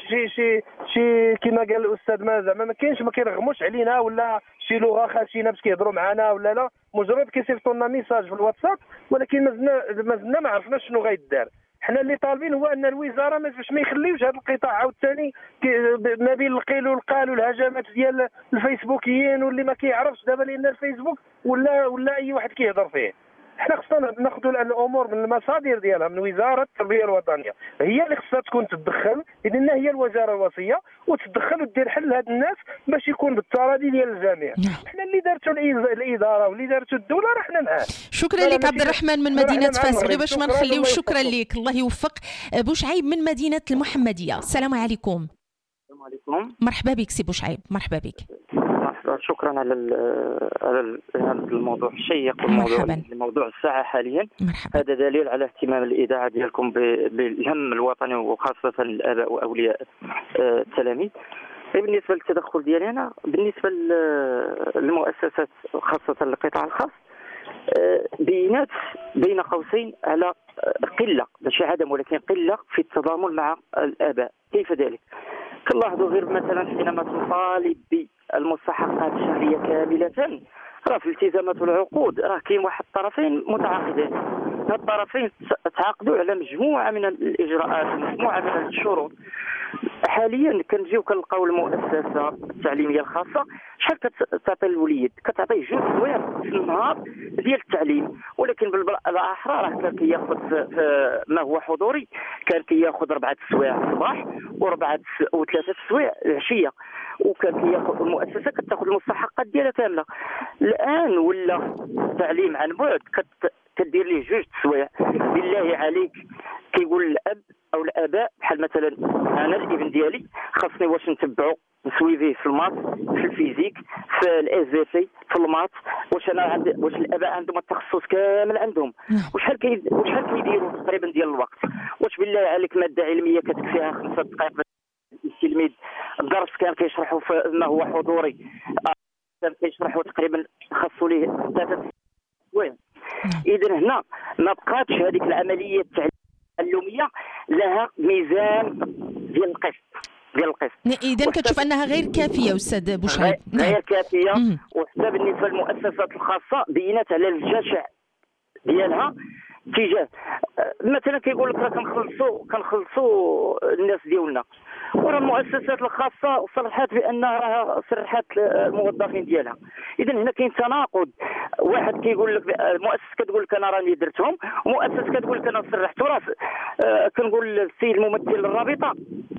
شي كما قال الاستاذ، ما زعما ما كاينش، ما كيرغموش علينا ولا شي لغه خاشينه باش كيهضروا معنا ولا لا، مجرد كيصيفطوا لنا ميساج في الواتساب، ولكن مازلنا ما عرفناش شنو غيدار. حنا اللي طالبين هو ان الوزاره باش ما يخليوش هذا القطاع عاوتاني ما بين القيل والقال والهجمات ديال الفيسبوكيين واللي ما كيعرفش دابا، لان الفيسبوك ولا اي واحد كيهضر فيه. حنا خصنا ناخذوا الامور من المصادر ديالها، من وزاره التربيه الوطنيه، هي اللي خصها تكون تتدخل، لان هي الوزاره الوصيه، وتتدخل ودير حل لهاد الناس باش يكون بالتراضي ديال الجميع. حنا اللي دارتو الاداره واللي دارتو الدوله راه حنا معاه. شكرا لك عبد الرحمن من مدينه فاس. غير باش ما نخليوش، شكرا لك، الله يوفق. بوشعيب من مدينه المحمديه، السلام عليكم. السلام عليكم. مرحبا بك سي بوشعيب، مرحبا بك. شكرا على هذا الموضوع الشيق والموضوع الساعه حاليا. مرحبا. هذا دليل على اهتمام الاذاعه ديالكم بالهم الوطني، وخاصه الاباء واولياء التلاميذ. بالنسبه للتدخل ديالي انا، بالنسبه للمؤسسات خاصه القطاع الخاص، بينات بين قوسين على قله، ماشي عدم ولكن قله في التضامن مع الاباء. كيف ذلك؟ كنلاحظوا غير مثلا حينما تطالب بالمستحقات الشهريه كامله، راه في الالتزامات والعقود راه كاين واحد الطرفين متعاقدين، هاد الطرفين تعاقدوا على مجموعه من الاجراءات ومجموعه من الشروط. حاليا كنجيو كنلقاو المؤسسه التعليميه الخاصه شحال كتعطي الوليد، كتعطيه 2 سوايع في النهار ديال التعليم، ولكن بالاحرى راه كان كياخذ ما هو حضوري، كان كياخذ 4 سوايع الصباح و3 سوايع العشيه، وكان كياخذ المؤسسه كتاخذ المستحقات ديالها كامله. الان ولا التعليم عن بعد كدير ليه 2 سوايع. بالله عليك كيقول الاب او الاباء، بحال مثلا انا الابن ديالي خاصني واش نتبعو نسويفيه في المات، في الفيزيك، في الاس بي سي، في المات، واش الاباء عندهم التخصص كامل عندهم، وشحال كيديروا تقريبا ديال الوقت. واش بالله عليك ماده علميه كتكفيها 5 دقائق التلميذ؟ الدرس كان كيشرحوا ما هو حضوري، كان كيشرحوا تقريبا خاصو ليه 3 سوايع. اذا هنا ما بقاتش هذيك العمليه التعلميه لها ميزان ديال القسط. اذا كتشوف انها غير كافيه استاذ بوشعيب؟ غير كافيه. وحتى بالنسبه للمؤسسات الخاصه بينات على الجشع ديالها تجاه مثلا كيقول لك راه كنخلصوا الناس ديالنا، ورا المؤسسات الخاصه صرحت بانها راه سرحت الموظفين ديالها. اذا هنا كاين تناقض، واحد كيقول لك المؤسسه كتقول لك انا راني درتهم، ومؤسسه كتقول لك انا سرحت. راه كنقول للسيد الممثل الرابطه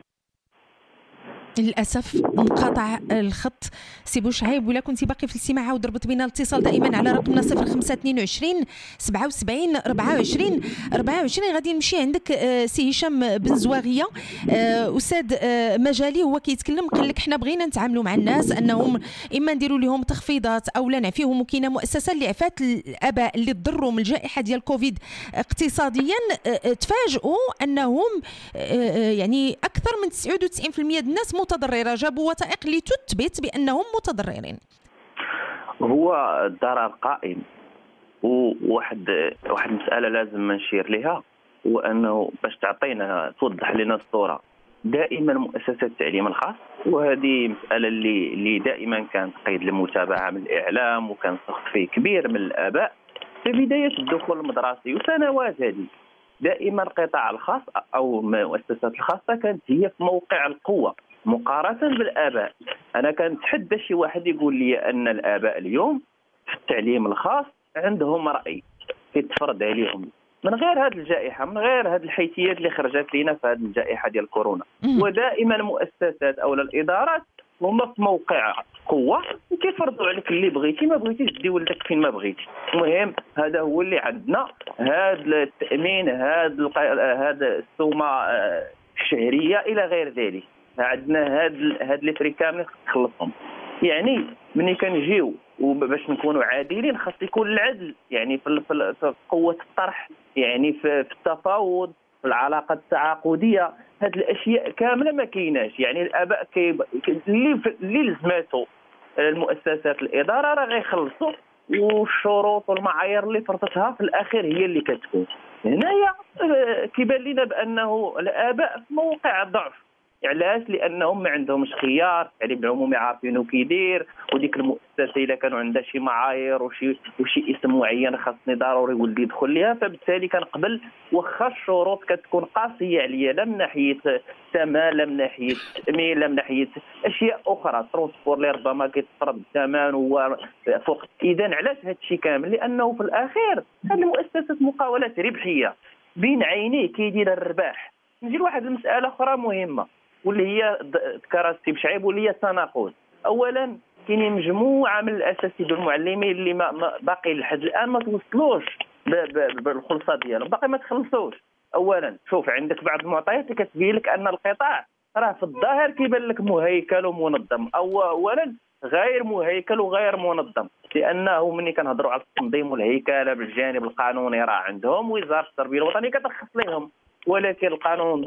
للاسف انقطع الخط. سي بوشعيب، ولا كنتي باقي في الاستماع عاود ربط بينا الاتصال دائما على رقمنا 0522 77 24 24. غادي نمشي عندك سي هشام بن زواغيه، استاذ مجالي، هو كيتكلم قال لك حنا بغينا نتعاملوا مع الناس انهم اما نديروا لهم تخفيضات او لا نعفيهم، وكاينه مؤسسه اللي عفات الاباء اللي تضروا من الجائحه ديال كوفيد اقتصاديا تفاجئوا انهم يعني اكثر من 99% ديال الناس متضررة، جابوا وثائق اللي تثبت بأنهم متضررين. هو الضرر قائم، وواحد مسألة لازم نشير لها، هو أنه باش تعطينا توضح لنا الصورة، دائما مؤسسات التعليم الخاص، وهذه مسألة اللي دائما كانت قيد للمتابعة من الإعلام وكان سخط فيه كبير من الآباء في بداية الدخول المدرسي وسنوات هذه. دائما القطاع الخاص أو المؤسسات الخاصة كانت هي في موقع القوة مقارنة بالآباء. أنا كنتحدى شي واحد يقول لي أن الآباء اليوم في التعليم الخاص عندهم رأي يتفرض عليهم من غير هذه الجائحة، من غير هذه الحيثيات اللي خرجت لنا في هذه الجائحة ديال كورونا. ودائما المؤسسات أو الإدارات هما في موقع قوة وكيفرضوا عليك اللي بغيتي، ما بغيتيش دي ولدك فين ما بغيتي. المهم هذا هو اللي عندنا، هذا التأمين، هذا السومة الشهرية إلى غير ذلك. عندنا هاد لي فري كاملين خلصهم. يعني ملي كنجيو وباش نكونوا عادلين خاص يكون العدل، يعني في قوة الطرح، يعني في التفاوض، في العلاقة التعاقدية، هاد الأشياء كاملة ما كايناش. يعني الآباء اللي لزماتو المؤسسات الإدارة راه غيخلصوا، والشروط والمعايير اللي فرضتها في الأخير هي اللي كتكون. هنايا كيبان لنا بأنه الآباء في موقع ضعف. علاش؟ لانهم ما عندهمش خيار، التعليم العمومي عارفينه كيدير، وديك المؤسسه الا كانوا عندها شي معايير وشي اسم معين خاصني ضروري ولدي يدخل ليها، فبالتالي كنقبل واخا الشروط كتكون قاسيه عليا، لا من ناحيه الثمن، لا من ناحيه التامين، لا من ناحيه اشياء اخرى، الترونسبور اللي ربما كيتفرض الثمن هو فوق. اذا علاش هذا الشيء كامل؟ لانه في الاخير هذه المؤسسات مقاولات ربحيه بين عينيه كيدير الرباح. نجي لواحد المساله اخرى مهمه واللي هي ذكرت سي بشعيب، واللي هي التناقض. اولا كاينين مجموعه من الاساتذه والمعلمين اللي باقي لحد الان ما توصلوش بالخلصه ديالهم، باقي ما تخلصوش. اولا شوف عندك بعض المعطيات اللي كتبين لك ان القطاع راه في الظاهر كيبان لك مهيكل ومنظم، اولا غير مهيكل وغير منظم، لانه ملي كنهضروا على التنظيم والهيكله بالجانب القانوني راه عندهم وزاره التربيه الوطنيه كترخص لهم، ولكن القانون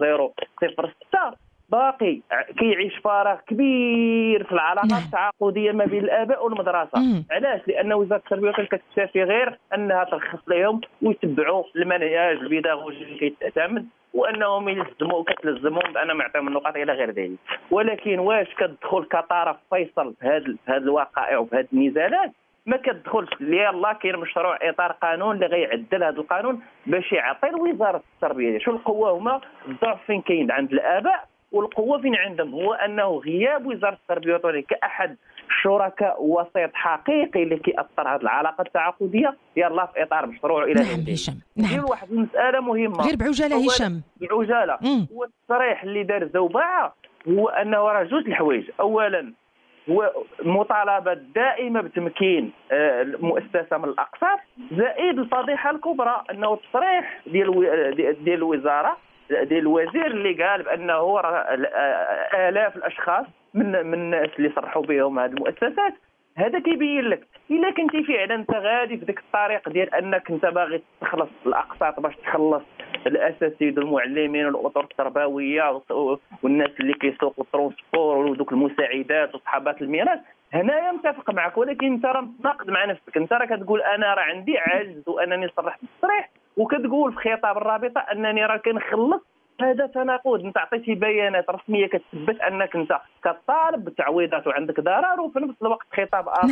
0006 باقي كيعيش فراغ كبير في العلاقات التعاقديه ما بين الاباء والمدرسه. علاش؟ لان وزاره التربيه كتكتفي غير انها ترخص لهم ويتبعوا المنهج البيداغوجي اللي كيتعتمد، وانهم يلزموا كتلزمهم بان نعطيهم النقاط الى غير ذلك. ولكن واش كتدخل كطرف فيصل في هذه الوقائع وفي هذه النزالات؟ ما كتدخلش. يلاه كاين مشروع اطار قانون اللي غيعدل هذا القانون باش يعطي لوزاره التربيه. شو القوه؟ هما الضعف فين كاين عند الاباء والقوه فين عندهم، هو انه غياب وزاره التربيه الوطنيه كاحد الشركاء وسيط حقيقي اللي كيأثر هذه العلاقه التعاقديه يلاه في اطار مشروع الى نعم هشام. نعم. واحد المساله مهمه غير بعجاله هشام، بعجاله. هو التصريح اللي دار زوبعه هو انه راه جوج الحوايج. اولا هو مطالبه دائمه بتمكين المؤسسه من الاقساط، زائد الفضيحه الكبرى انه التصريح ديال الوزاره ديال الوزير اللي قال بانه الاف الاشخاص من الناس اللي صرحوا بهم هذه المؤسسات. هذا كيبين لك الا كنتي فعلا انت غادي في ذاك الطريق ديال انك انت باغي تخلص الاقساط باش تخلص الاساتذه والمعلمين والاطر التربويه والناس اللي كيسوقوا الترونسبور ودوك المساعدات وصحابات الميراث، هنايا متفق معك. ولكن انت راه متناقض مع نفسك. انت راه كتقول انا راه عندي عجز وانني صرحت بالتصريح، وكتقول في خطاب الرابطه انني راه كنخلص. هذا تناقض. انت عطيتي بيانات رسميه كتثبت انك انت كطالب بالتعويضات وعندك ضرر، وفي نفس الوقت خطاب اخر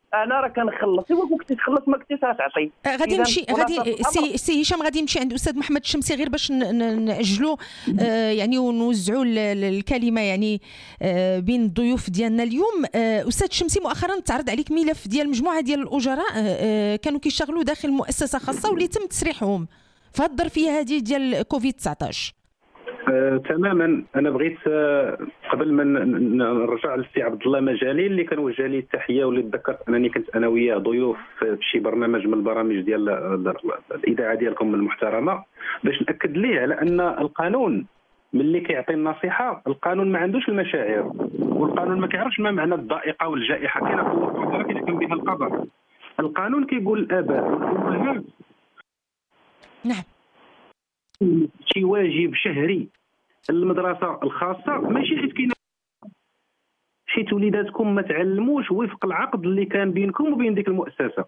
انا راه كنخلص، ايوا كنتي تخلص ما كنتيش تعطي. غادي نمشي، غادي سي هشام غادي نمشي عند استاذ محمد الشمسي غير باش نعجلوا يعني ونوزعوا الكلمه يعني بين الضيوف ديالنا اليوم. استاذ الشمسي، مؤخرا تعرض عليك ملف ديال مجموعه ديال الاجراء كانوا كيشتغلوا داخل مؤسسه خاصه واللي تم تسريحهم في هذه الظرفيه هذه ديال كوفيد 19. تماما. انا بغيت قبل ما نرجع للسي عبد الله مجالي اللي كنوجه ليه التحيه، واللي تذكرت انني كنت انا وياه ضيوف في شي برنامج من البرامج ديال الاذاعه ديالكم المحترمه، باش ناكد ليه على ان القانون ملي كيعطي النصيحه، القانون ما عندوش المشاعر، والقانون ما كيعرفش ما معنى الضائقه والجائحه. كاينه قوه قدره كيحكم بها القدر. القانون كيقول الاباء والامهات نعم شي واجب شهري المدرسه الخاصه، ماشي حيت كاين حيت وليداتكم ما تعلموش وفق العقد اللي كان بينكم وبين ديك المؤسسه.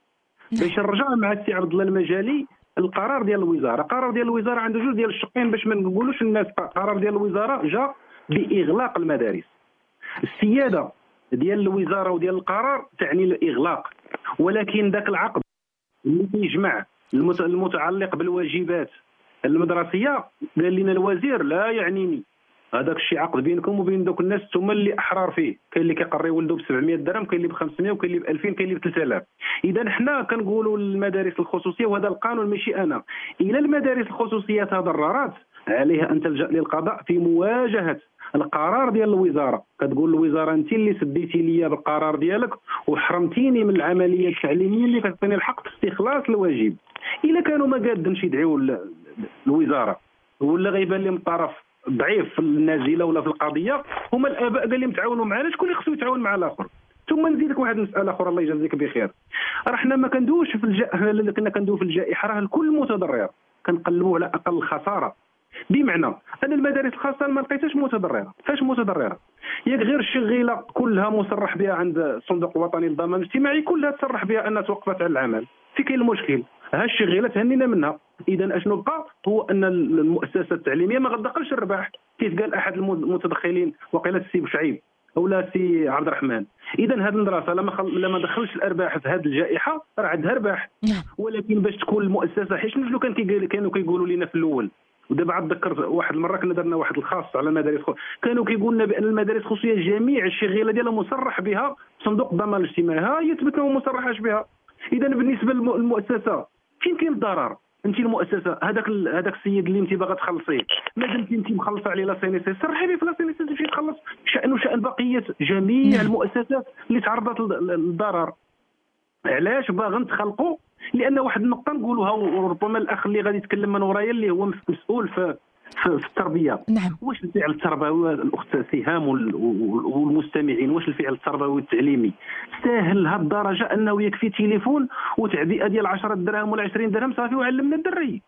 باش نرجع مع السي عبد الله المجالي، القرار ديال الوزاره، قرار ديال الوزاره عنده جوج ديال الشقين باش ما نقولوش الناس. قرار ديال الوزاره جاء باغلاق المدارس. السياده ديال الوزاره وديال القرار تعني الاغلاق، ولكن ذاك العقد اللي كيجمع المتعلق بالواجبات المدرسيه قال لنا الوزير لا يعنيني، هذاك الشيء عقد بينكم وبين دوك الناس ثم اللي احرار فيه. كاين اللي كيقري ولده ب 700 درهم، كاين اللي ب 500، وكاين اللي ب 2000، كاين اللي ب 3000. اذا حنا كنقولوا للمدارس الخصوصيه، وهذا القانون ماشي انا، الى المدارس الخصوصيه تضررت عليها ان تلجا للقضاء في مواجهه القرار ديال الوزاره. كتقول الوزاره انت اللي سديتي ليا بالقرار ديالك وحرمتيني من العمليه التعليميه اللي كتعطيني الحق في استخلاص الواجب. الا كانوا ما قادنش يدعيو الوزاره ولا غيبان لهم الطرف ضعيف في النازله ولا في القضيه، هما الاباء قال لهم تعاونوا معنا، شكون اللي خصو يتعاون مع الاخر؟ ثم نزيدك واحد المساله اخرى الله يجازيك بخير. راه حنا ما كندوش في اللي كنا كندوي في الجائحه، راه الكل متضرر، كنقلبوا على اقل الخساره. بمعنى ان المدارس الخاصه ما لقيتهاش متضرره. فاش متضرره؟ ياك غير الشغيله كلها مصرح بها عند الصندوق الوطني للضمان الاجتماعي، كلها تصرح بها انها توقفت على العمل. في كاين المشكل، ها الشغيله تهنينا منها. اذا اشنو بقى؟ هو ان المؤسسه التعليميه ما غتدخلش الرباح، كيف قال احد المتدخلين وقيله السي بوشعيب ولا السي عبد الرحمن. اذا هذه المدرسه لما دخلش الارباح في هذه الجائحه راه عندها رباح، ولكن باش تكون المؤسسه، حيت شنو كانوا كيقولوا لنا في الاول، ودابا عاد تذكرت واحد المره كنا درنا واحد الخاص على المدارس، كانوا كيقول لنا بان المدارس الخصوصيه جميع الشغيله ديالها مصرح بها صندوق الضمان الاجتماعي، ها هي ثبتنا ما مصرحاش بها. اذا بالنسبه للمؤسسه فين كاين الضرر؟ انت المؤسسه هذاك السيد اللي انت باغا تخلصيه، مادام انت مخلصه عليه لا سينيسيس صرحي به في لا سينيسيس باش يتخلص. شان بقيه جميع المؤسسات اللي تعرضت للضرر. علاش باغا نتخلقوا؟ لان واحد النقطه نقولوها، وربما الاخ اللي غادي يتكلم من ورايا اللي هو مسؤول في التربيه. نعم. واش الفعل التربوي الاخت سهام والمستمعين، واش الفعل التربوي والتعليمي ساهل لهذه الدرجه انه يكفي تليفون وتعبئه ديال 10 دراهم ولا 20 درهم صافي وعلمنا الدري؟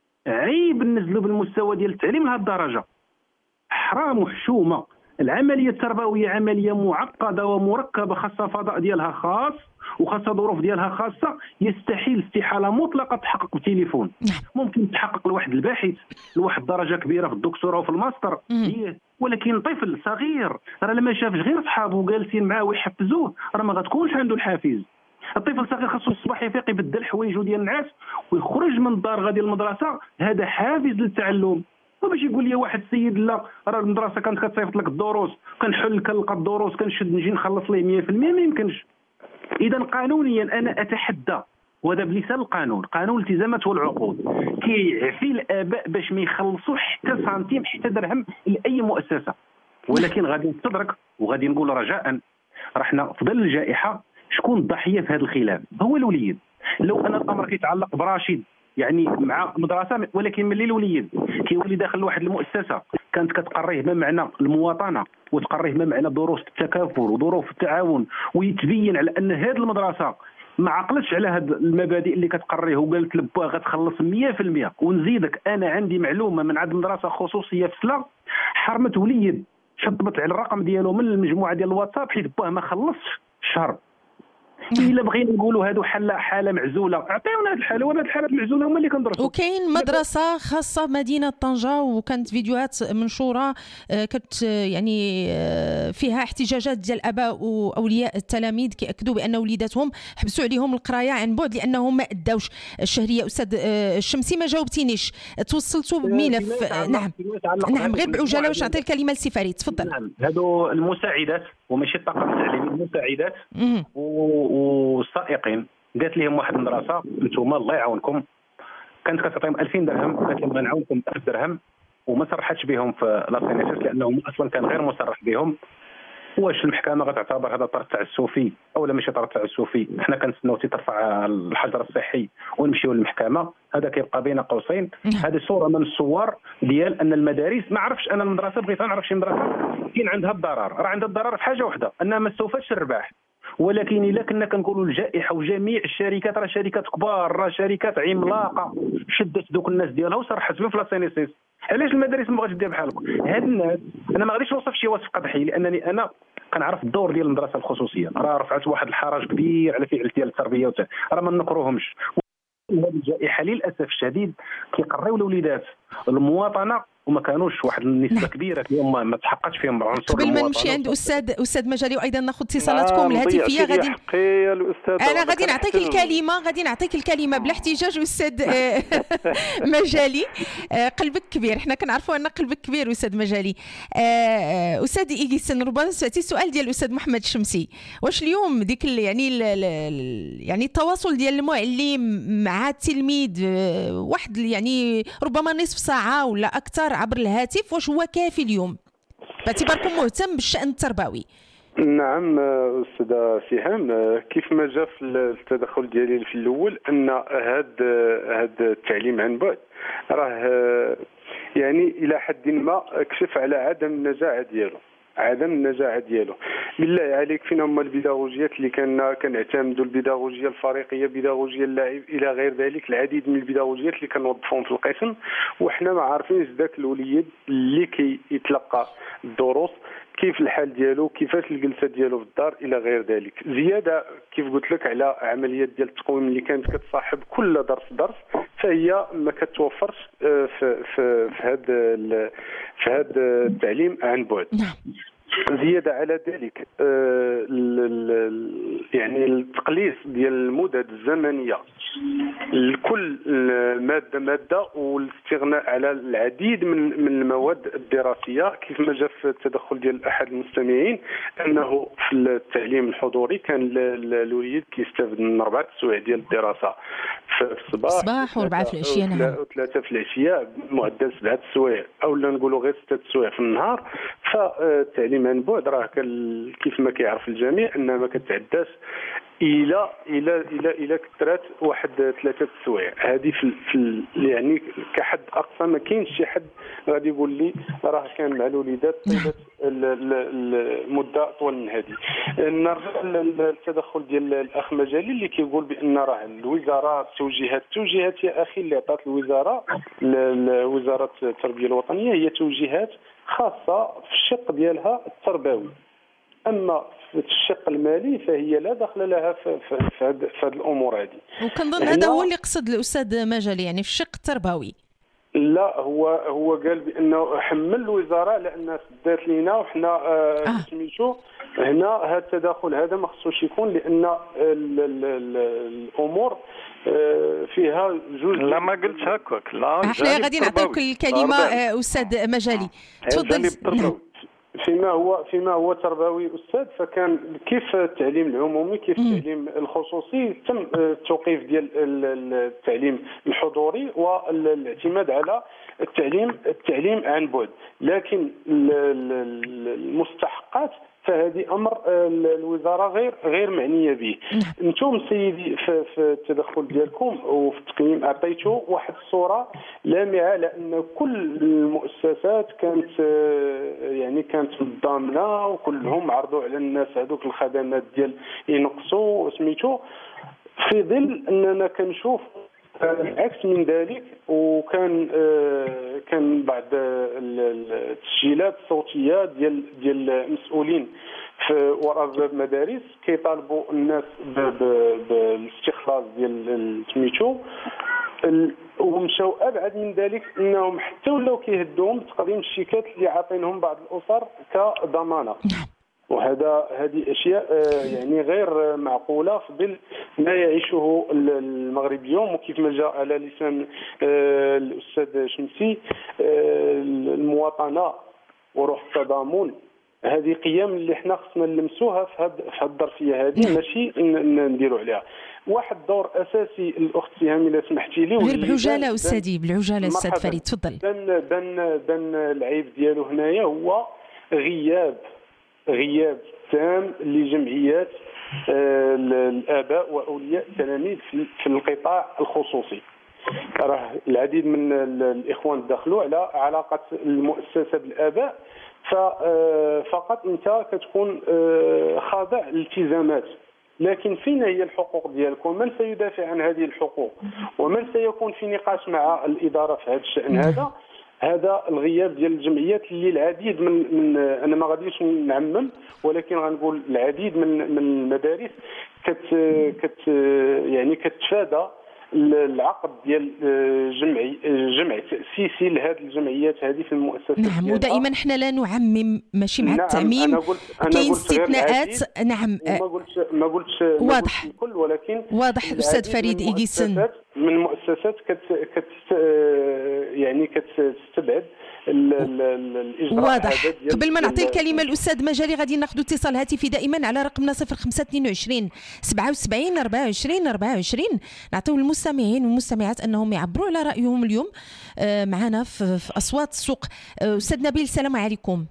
عيب ننزلوا بالمستوى ديال التعليم لهذه الدرجه. حرام وحشومه. العمليه التربويه عمليه معقده ومركبه، خاصه فضاء ديالها خاص وخاصه ظروف ديالها خاصه. يستحيل استحاله مطلقه تحقق بالتليفون. ممكن تحقق لواحد الباحث لواحد درجه كبيره في الدكتوراه وفي الماستر، ولكن طفل صغير راه لما شافش غير صحابه جالسين معاه ويحفزوه راه ما غتكونش عنده الحافز. الطفل الصغير خاصو الصباح يفيق يبدل حوايجو ديال النعاس ويخرج من الدار غادي للمدرسه، هذا حافز للتعلم. وباش يقول لي واحد السيد لا راه المدرسه كانت كتصيفط لك الدروس، كنحل كنلقى الدروس كنشد نجي نخلص ليه 100%، ما يمكنش. اذا قانونيا انا اتحدى، وهذا بلسان القانون، قانون الالتزامات والعقود كيعفي الاباء باش ما يخلصوا حتى سنتيم حتى درهم لاي مؤسسه. ولكن غادي نستدرك وغادي نقول رجاء، راه حنا في ظل الجائحه شكون الضحيه في هذا الخلاف؟ هو الوليد. لو ان الامر كيتعلق براشد يعني مع مدرسه، ولكن ملي الوليد كيولي داخل واحد المؤسسه كانت كتقريه ما معنى المواطنه وتقريه ما معنى دروس التكافل وظروف التعاون، ويتبين على ان هذه المدرسه ما عقلتش على هذه المبادئ اللي كتقريه وقالت لباه غتخلص 100%. ونزيدك انا عندي معلومه من عند مدرسه خصوصيه في سلا حرمت وليد، شطبت على الرقم ديالو من المجموعه ديال الواتساب حيت باه ما خلصش الشهر. الا بغينا نقولوا هادو حاله معزوله، عطيونا هاد الحاله، وهاد الحالات المعزوله هما اللي كندرسوا. وكاين مدرسه خاصه مدينه طنجه وكانت فيديوهات منشوره يعني فيها احتجاجات ديال الاباء واولياء التلاميذ كيأكدوا بان وليداتهم حبسوا عليهم القرايه عن بعد لانهم ما اداوش الشهريه. استاذ الشمسي ما جاوبتينيش، توصلتوا بملف. نعم غير بعجاله واش نعطي الكلمه لسي تفضل. نعم هادو المساعدات وماشي الطاقم التعليمي، المساعدات والسائقين قالت لهم واحد المدرسه انتم الله يعاونكم كانت كتعطيهم 2000 درهم، قالت لهم غنعاونكم 1000 درهم وما صرحتش بهم في لاسينيسيس لانهم اصلا كان غير مصرح بهم. واش المحكمه غتعتبر هذا طرد تعسفي او لا ماشي طرد تعسفي؟ حنا كنتسناو ترفع الحجر الصحي ونمشيو للمحكمه. هذا كيبقى بين قوسين. هذه صوره من الصور ديال ان المدارس، ما عرفتش انا المدرسه بغيت نعرف شي مدرسه كاين عندها الضرر، راه عندها الضرر في حاجه واحده انها ما استوفاتش الربح. ولكن الا كنا كنقولوا الجائحه وجميع الشركات راه شركات كبار، راه شركات عملاقه شدت دوك الناس ديالها وصرحت بهم في لاسينيسيس، علاش المدارس ما بغاتش دير بحالكم؟ هاد الناس انا ما غاديش نوصف شي وصف قبحي لانني انا كنعرف الدور ديال المدرسه الخصوصيه، راه رفعت واحد الحرج كبير على فعل ديال التربيه راه ما نكروهمش. هذه الجائحه للاسف الشديد كيقريو الوليدات المواطنه وما كانوش واحد النسبه كبيره اليوم ما تحققش فيهم عنصر المواطنه. قبل ما نمشي عند استاذ مجالي وايضا ناخذ اتصالاتكم الهاتفيه انا غادي نعطيك الكلمه بلا احتجاج. استاذ مجالي قلبك كبير، حنا كنعرفوا ان قلبك كبير استاذ مجالي. استاذ إيجيسن ربما سمعتي السؤال ديال الاستاذ محمد الشمسي، واش اليوم ديك يعني التواصل ديال المعلم مع التلميذ واحد يعني ربما نصف ساعه ولا اكثر عبر الهاتف، واش هو كافي اليوم باعتباركم مهتم بالشأن التربوي؟ نعم استاذ سهام، كيف ما جاء في التدخل ديالي في الاول ان هذا التعليم عن بعد راه يعني الى حد ما كشف على عدم النجاعه ديالو. بالله عليك فين هما البيداغوجيات اللي كنعتمدوا البيداغوجيه الفريقيه، بيداغوجيه اللاعب الى غير ذلك، العديد من البيداغوجيات اللي كنوظفوهم في القسم وحنا ما عارفينش ذاك الوليد اللي كيتلقى الدروس كيف الحال ديالو، كيفاش الجلسه ديالو في الدار الى غير ذلك. زياده كيف قلت لك على عمليات ديال التقويم اللي كانت كتصاحب كل درس فهي ما كتوفرش في هذا التعليم عن بعد. زياده على ذلك يعني التقليص ديال المدد الزمنيه لكل ماده والاستغناء على العديد من المواد الدراسيه، كيف ما جاء في التدخل ديال احد المستمعين انه في التعليم الحضوري كان الوليد كيستافد من 4 سوايع ديال الدراسه في الصباح و4 في العشيه، نعم، و3 في العشيه، معدل 7 سوايع او لا نقولوا غير 6 سوايع في النهار. فالتعليم عن بعد راه كيف ما كيعرف الجميع انها ما كتعداش الى كثرات واحد 3 سوايع. هذه في يعني كحد اقصى ما كاينش شي حد غادي يقول لي راه كان مع الوليدات طيله المده اطول من هذه. نرجع للتدخل ديال الاخ مجالي اللي كيقول بان راه الوزاره التوجيهات يا اخي اللي عطات الوزاره وزاره التربيه الوطنيه هي توجيهات خاصه في الشق ديالها التربوي، اما في الشق المالي فهي لا دخل لها في هذه الامور هذه. وكنظن هذا هو اللي قصد الاستاذ مجالي، يعني في الشق التربوي. لا هو قال بانه حمل الوزاره لان سدات لينا وحنا سميتو هنا هذا التداخل هذا ما خصوش يكون لان الامور فيها جوج. لا ما قلتش هكاك، لا احنا غادي نعطيوك الكلمه استاذ مجالي، تفضل. فيما هو تربوي استاذ، فكان كيف التعليم العمومي كيف التعليم الخصوصي تم التوقيف ديال التعليم الحضوري والاعتماد على التعليم عن بعد، لكن المستحقات فهذه امر الوزاره غير معنيه به. انتم سيدي في التدخل ديالكم وفي التقييم عطيتوا واحد الصوره لامعه على ان كل المؤسسات كانت متضامنه وكلهم عرضوا على الناس هذوك الخدمات ديال ينقصوا سميتو، في ظل اننا كنشوف العكس من ذلك. وكان بعض التسجيلات الصوتيه ديال المسؤولين في وراء باب مدارس كيطالبوا الناس بالاستخلاص ديال سميتو، ومشاو ابعد من ذلك انهم حتى ولاو كيهدوهم بتقديم الشيكات اللي عاطينهم بعض الاسر كضمانه. هذه اشياء يعني غير معقوله في ظل ما يعيشه المغرب اليوم، وكيف ما جاء على لسان الاستاذ شمسي المواطنه وروح التضامن، هذه قيم اللي احنا خصنا نلمسوها في هذه الظرفيه هذه، ماشي نديروا عليها. واحد دور اساسي الاخت سهام الا سمحتي لي، غير بعجاله استاذي، بالعجاله استاذ فريد تفضل. بان العيب ديالو هنايا هو غياب تام لجمعيات الاباء واولياء التلاميذ في القطاع الخصوصي. راه العديد من الاخوان دخلوا على علاقه المؤسسه بالاباء، فقط انت كتكون خاضع للالتزامات، لكن فين هي الحقوق ديالك؟ ومن سيدافع عن هذه الحقوق؟ ومن سيكون في نقاش مع الاداره في هذا الشان؟ هذا الغياب ديال الجمعيات اللي العديد من انا ما غاديش نعمم، ولكن غنقول العديد من المدارس يعني كتفادى العقد ديال جمع تاسيسي لهذه الجمعيات هذه في المؤسسات. نعم، ودائما احنا لا نعمم، ماشي مع التعميم، كاين استثناءات. نعم، ما قلتش واضح الكل، ولكن واضح استاذ فريد إيجيسن من المؤسسات يعني كتستبعد الاجراء. واضح. قبل ما نعطي الكلمه الاستاذ مجالي غادي ناخذ اتصال هاتفي دائما على رقمنا 0522 77 24 24 نعطيو للمستمعين والمستمعات انهم يعبروا على رايهم اليوم معنا في اصوات السوق. استاذ نبيل السلام عليكم.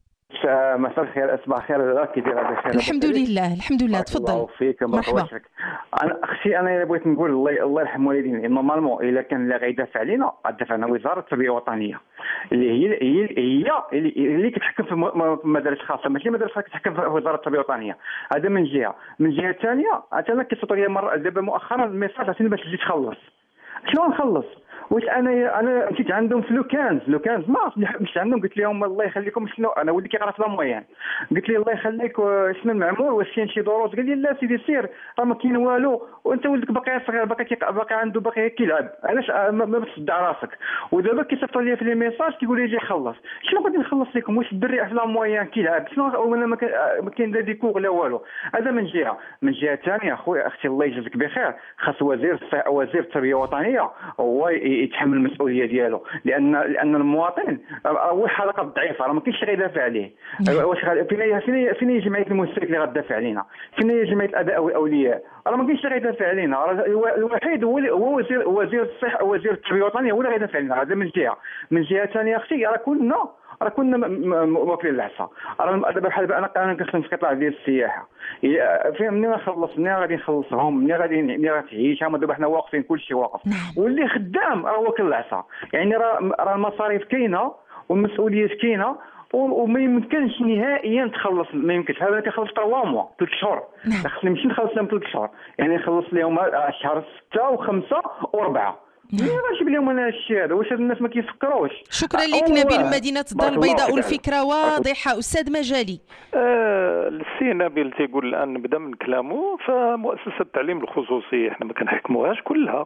مساء الخير، اصبح خير، كي داير بخير؟ الحمد لله الحمد لله، تفضل. الله فيك، مرحبا. انا اختي انا بغيت نقول الله يرحم والدينا، نورمالمون الا كان اللي غيدافع علينا غتدافع عنا وزاره التربيه الوطنيه اللي هي اللي كتحكم في المدارس الخاصه، ماشي المدارس كتحكم في وزاره التربيه الوطنيه. هذا من جهه. من جهه ثانيه انا كتصدر لي مره دابا مؤخرا الميساج عطيني باش تجي تخلص. شنو نخلص؟ واش انا مشيت عندهم في لوكانز ما مشيت عندهم قلت لهم الله يخليكم شنو، انا ولدي كيقرا في لامويان، قلت لي الله يخليك شنو المعمول، واش كاين شي دروس؟ قال لي لا سيدي سير راه ما كاين والو، وانت ولدك باقي صغير باقي عنده باقي كيلعب، علاش ما تصدع راسك؟ ودابا كيصيفطوا لي في لي ميساج كيقول لي جي خلص. شنو غادي نخلص لكم؟ واش الدري في لامويان كيلعب؟ شنو وانا ما كاين لا ديكور لا والو. هذا من جهه. من جهه ثانيه اخويا اختي الله يجزيك بخير، خاص وزير التربيه الوطنيه هو يتحمل المسؤوليه ديالو، لان المواطن هو حلقه ضعيفه، راه ما كاينش اللي غيدافع عليه. واش فين هي جمعيه المؤسسات اللي غتدافع علينا؟ فين هي جمعيه الاباء والاولياء؟ راه ما كاينش اللي غيدافع علينا. الوحيد هو وزير الصحه، وزير التربيه الوطنيه هو اللي غيدافع علينا. هذا من جهه. من جهه ثانيه اختي راه كنا واكلين العصا. دابا بحال انا كنخدم في قطاع ديال السياحه، منين غادي نخلصهم، منين غادي تعيش؟ هما دابا حنا واقفين كلشي واقف، واللي خدام راه واكل العصا. يعني راه المصاريف كاينه والمسؤوليات كاينه، وما يمكنش نهائيا تخلص، ما يمكنش. هذا كيخلص 3 موا 3 شهور، خصني نمشي نخلص لهم 3 شهور، يعني نخلص لهم شهر 6 و5 و4. ملي غنجيب لهم انا الشيء هذا؟ واش الناس ما كيفكروش؟ شكرا لك نبيل مدينه الدار البيضاء، والفكره واضحه. استاذ مجالي. السي نبيل تيقول الان نبدا من كلامه، فمؤسسه التعليم الخصوصي احنا ما كنحكموهاش كلها،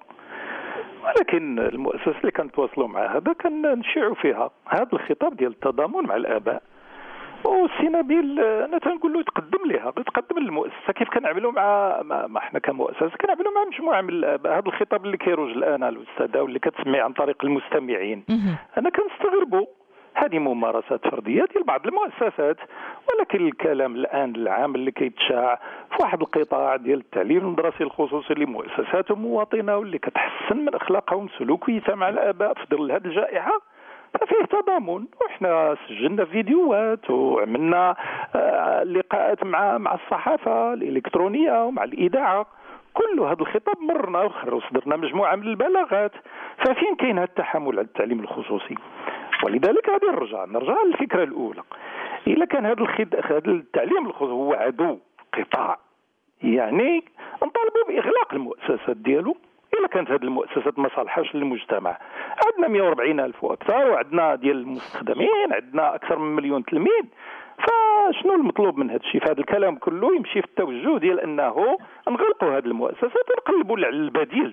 ولكن المؤسسه اللي كنتواصلوا معها هذا كنشيعوا فيها هذا الخطاب ديال التضامن مع الاباء. والسي نبيل انا تنقول له يتقدم للمؤسسه كيف كنعملوا مع احنا كمؤسسه كنعملوا مع مجموعه من الاباء. هذا الخطاب اللي كيروج الان الاستاذه واللي كتسمع عن طريق المستمعين انا كنستغربوا، هذه ممارسات فرديه ديال بعض المؤسسات، ولكن الكلام الان العام اللي كيتشاع في واحد القطاع ديال التعليم المدرسي الخصوصي لمؤسسات مواطنه واللي كتحسن من اخلاقهم وسلوكيتها مع الاباء في ظل هذه الجائحه، فيه تضامن. وإحنا سجلنا فيديوهات وعملنا لقاءات مع الصحافة الإلكترونية ومع الإذاعة، كل هذا الخطاب مرنا وصدرنا مجموعة من البلاغات. ففين كاين هذا التحامل على التعليم الخصوصي؟ ولذلك غادي نرجع للفكرة الأولى. إلا كان هذا التعليم الخصوصي هو عدو قطاع، يعني نطالبوا بإغلاق المؤسسات ديالو. إلا كانت هذه المؤسسات ما صالحاش للمجتمع، عندنا 140,000 وأكثر، وعندنا ديال المستخدمين، عندنا أكثر من 1,000,000 تلميذ، فشنو المطلوب من هذا الشيء؟ فهذا الكلام كله يمشي في التوجه ديال انه نغلقوا هذه المؤسسات ونقلبوا على البديل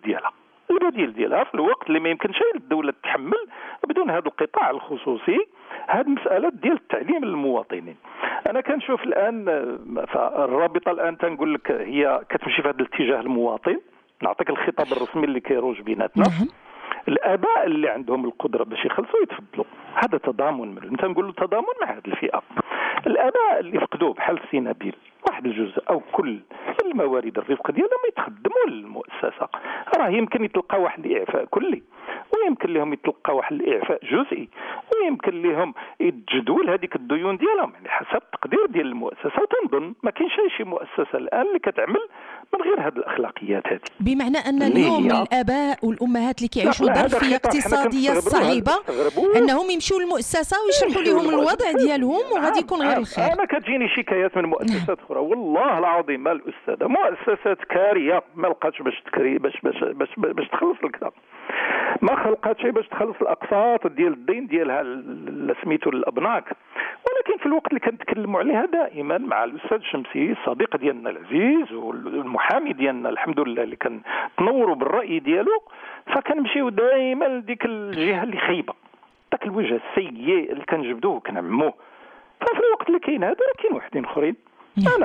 ديالها في الوقت اللي ما يمكنش الدوله تتحمل بدون هذا القطاع الخصوصي هذه المساله ديال التعليم للمواطنين. انا كنشوف الان فالرابطه الان تنقول لك هي كتمشي في هذا الاتجاه المواطن. نعطيك الخطاب الرسمي اللي كيروج بيناتنا. الاباء اللي عندهم القدره باش يخلصوا يتفضلوا، هذا تضامن. انت نقول له تضامن مع هذه الفئه. الاباء اللي فقدوا بحال سي نبيل واحد الجزء او كل الموارد الرزق ديالهم يتقدموا للمؤسسه. راه يمكن يتلقى واحد الاعفاء كلي، ويمكن لهم يتلقى واحد الاعفاء جزئي، ويمكن لهم يتجدول هذيك الديون ديالهم يعني حسب التقدير ديال المؤسسه. وتنظن ما كاينش شي مؤسسه الان اللي كتعمل من غير هذه الاخلاقيات هذه. بمعنى ان اليوم الاباء والامهات اللي كيعيشوا ظرفيه اقتصاديه صعيبه انهم يمشوا للمؤسسه ويشرحوا لهم الوضع ديالهم وغادي يكون غير الخير. انا كتجيني شكايات من مؤسسات اخرى والله العظيم ما الاستاذه، مؤسسات كاريه ما لقاتش باش تكري باش تخلص الكتاب، ما خلقاتش باش تخلص الاقساط ديال الدين ديالها سميتو الابناك. ولكن في الوقت اللي كنتكلموا عليها دائما مع الاستاذ شمسي الصديق ديالنا العزيز والمحامي ديالنا الحمد لله اللي كنتنوروا بالراي ديالو، فكنمشيو دائما لديك الجهه اللي خايبه، داك الوجه السيء اللي كنجبدوه وكنعموه. ففي الوقت اللي كاين هذا راه كاين وحدين اخرين. انا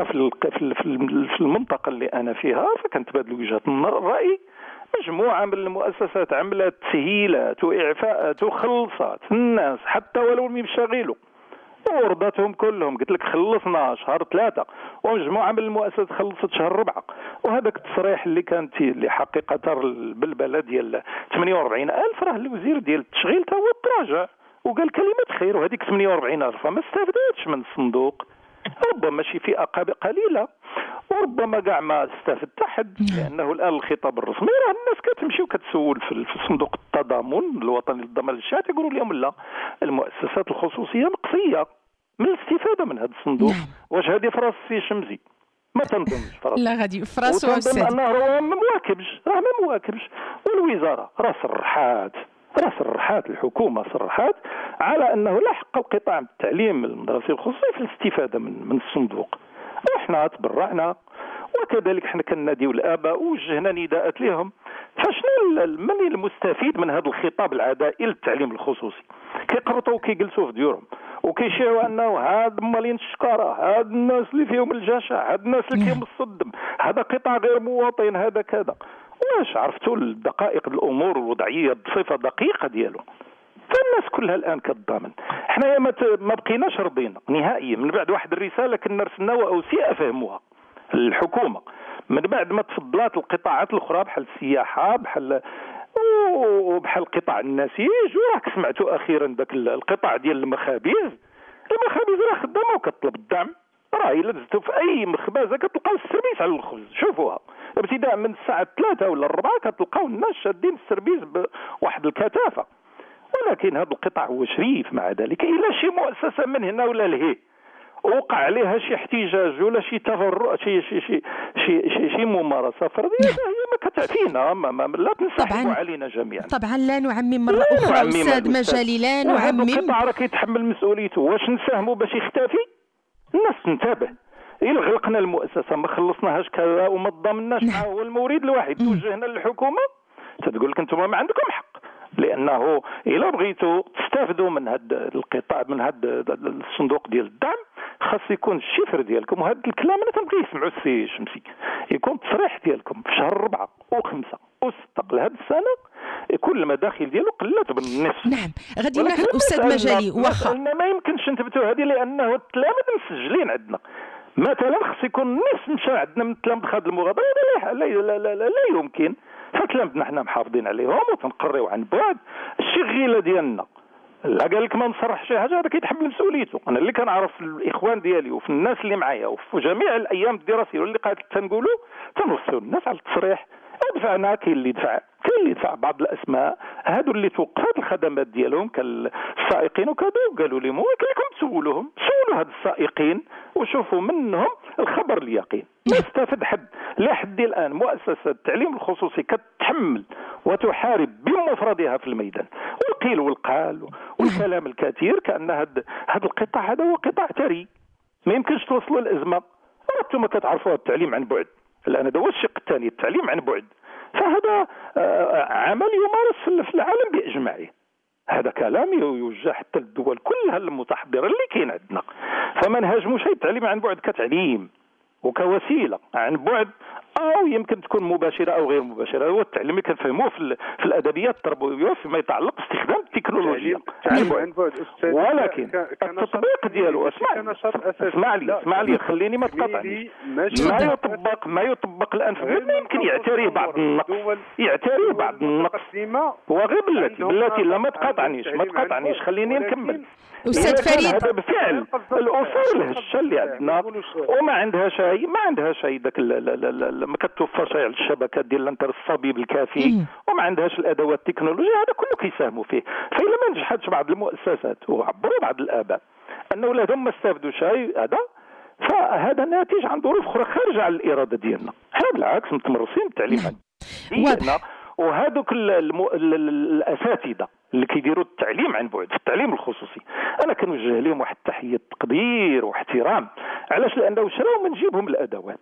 في المنطقه اللي انا فيها فكنتبادل وجهات الراي. مجموعه من المؤسسات عملت تسهيلات واعفاءات وخلصات الناس حتى ولو ما يشغلوا ورضاتهم كلهم. قلت لك خلصنا شهر 3 ومجموعه من المؤسسات خلصت شهر 4. وهذاك التصريح اللي كانت اللي حقيقه بالبلد ديال 48,000 راه الوزير ديال التشغيل تا هو تراجع وقال كلمه خير. وهذيك 48,000 ما استفادتش من الصندوق، ربما شي فئه قليله وربما كاع ما استفدت حد، لانه الان الخطاب الرسمي راه الناس كتمشي وكتسول في صندوق التضامن الوطني للضمان الشعبي يقولوا لهم لا المؤسسات الخصوصيه مقصيه من الاستفاده من هذا الصندوق. واش هذه فراس السي شمزي؟ ما تنظنش فراس. لا غادي فراس وعساد. وتنظن انه راه ما مواكبش والوزاره راه صرحات الحكومه صرحات على انه لا حق القطاع التعليم المدرسي الخصوصي في الاستفاده من الصندوق. وإحنا تبرعنا وكذلك احنا كناديو الآباء ووجهنا نداءات لهم. فشنو من المستفيد من هذا الخطاب العدائي للتعليم الخصوصي؟ كيقرطوا وكيجلسوا في ديورهم وكيشيعوا انه هاد مالين الشكاره، هاد الناس اللي فيهم الجشع، هاد الناس اللي فيهم الصدم، هذا قطاع غير مواطن، هذا كذا. واش عرفتوا الدقائق الامور والوضعيه بصفه دقيقه ديالو؟ فالناس كلها الان كتضامن. احنا ما بقيناش رضينا نهائيا من بعد واحد الرساله كنا رسلناها واوسئ فهموها الحكومه من بعد ما تفضلات القطاعات الاخرى بحال السياحه بحال قطاع النسيج. وراك سمعتوا اخيرا ذاك القطاع ديال المخابز راه خدامه وكتطلب الدعم. راه الا دزتوا في اي مخبزه كتلقاو السيرفيس على الخبز، شوفوها ابتداء من الساعه 3 ولا 4 كتلقاو الناس شادين السيرفيس بواحد الكثافه. ولكن هذا القطاع هو شريف. مع ذلك إلا شي مؤسسة من هنا ولا لهي وقع عليها شي احتجاج ولا شي تفرع شي ممارسة فردية هي ما كتعفينا لا تنسحبوا علينا جميعا. طبعا لا نعمم مرة أخرى أستاذ مجالي، لا نعمم. هذا القطاع راه كيتحمل مسؤوليته. واش نساهموا باش يختفي؟ الناس تنتبه. إلا غلقنا المؤسسة ما خلصناهاش كذا وما تضامناش معه هو المورد الواحد توجهنا للحكومة تتقول لك انتم ما عندكم حق، لانه الا بغيتوا تستافدوا من هذا القطاع من هذا الصندوق ديال الدعم خاص يكون الشفر ديالكم. وهذا الكلام انا تنبغي يسمعوا السي شمسي يكون التصريح ديالكم في شهر 4 و5 و6 لهذه السنه يكون المداخل ديالو قلت بالنصف. نعم غادي ناخذ استاذ مجالي. واخا ما يمكنش نثبتوا هذه لانه التلاميذ مسجلين عندنا مثلا خاص يكون النصف مشى عندنا من التلاميذ خد المغادره. لا يمكن. فتلامذنا حنا محافظين عليهم وتنقريو عن بعد. الشغيله ديالنا لا قال لك ما نصرح شي حاجه هذا كيتحمل مسؤوليته. انا اللي كنعرف الاخوان ديالي وفي الناس اللي معايا وفي جميع الايام الدراسيه واللي قاعد تنقولوا تنوصلوا الناس على التصريح. دفعنا كاين اللي يدفع بعض الاسماء هادو اللي توقفات الخدمات ديالهم كالسائقين وكذا وقالوا لهم ولكن تسولوهم سولوا هاد السائقين وشوفوا منهم الخبر اليقين. ما استفاد حد لحد الان. مؤسسه التعليم الخصوصي كتحمل وتحارب بمفردها في الميدان والقيل والقال والكلام الكثير كأن هذا القطاع هذا هو قطاع ثري ما يمكنش توصلوا الازمه. انتم كتعرفوا التعليم عن بعد، الان هذا هو الشق الثاني، التعليم عن بعد، فهذا عمل يمارس في العالم باجمعه. هذا كلام يوجه حتى للدول كلها المتحضره اللي كاين عندنا. فما نهاجموش التعليم عن بعد كتعليم وكوسيله عن بعد، او يمكن تكون مباشره او غير مباشره. هو التعليم اللي كنفهموه في الادبيات التربويه فيما يتعلق باستخدام التكنولوجيا عن بعد، ولكن التطبيق ديالو اسمع لي خليني ما تقاطعنيش. ما يطبق الان في البلاد يمكن يعتريه بعض النقص وغير بلاتي لا ما تقاطعنيش خليني نكمل. أستاذ فريد، هذا بالفعل الأصول الهشة اللي عندنا وما عندها شيء داك ما كتوفرش على الشبكات ديال الانترنت الصبيب الكافي، وما عندهاش الأدوات التكنولوجية. هذا كله كيساهموا فيه. فإلا ما نجحتش بعض المؤسسات وعبروا بعض الآباء أن ولادهم ما استافدوا شيء، فهذا ناتج عن ظروف أخرى خارجة عن الإرادة ديالنا. احنا بالعكس متمرسين بالتعليم ديالنا، وهذوك الاساتذه اللي كيديروا التعليم عن بعد في التعليم الخصوصي انا كنوجه لهم واحد التحيه تقدير واحترام. علاش؟ لانه شراو من جيبهم الادوات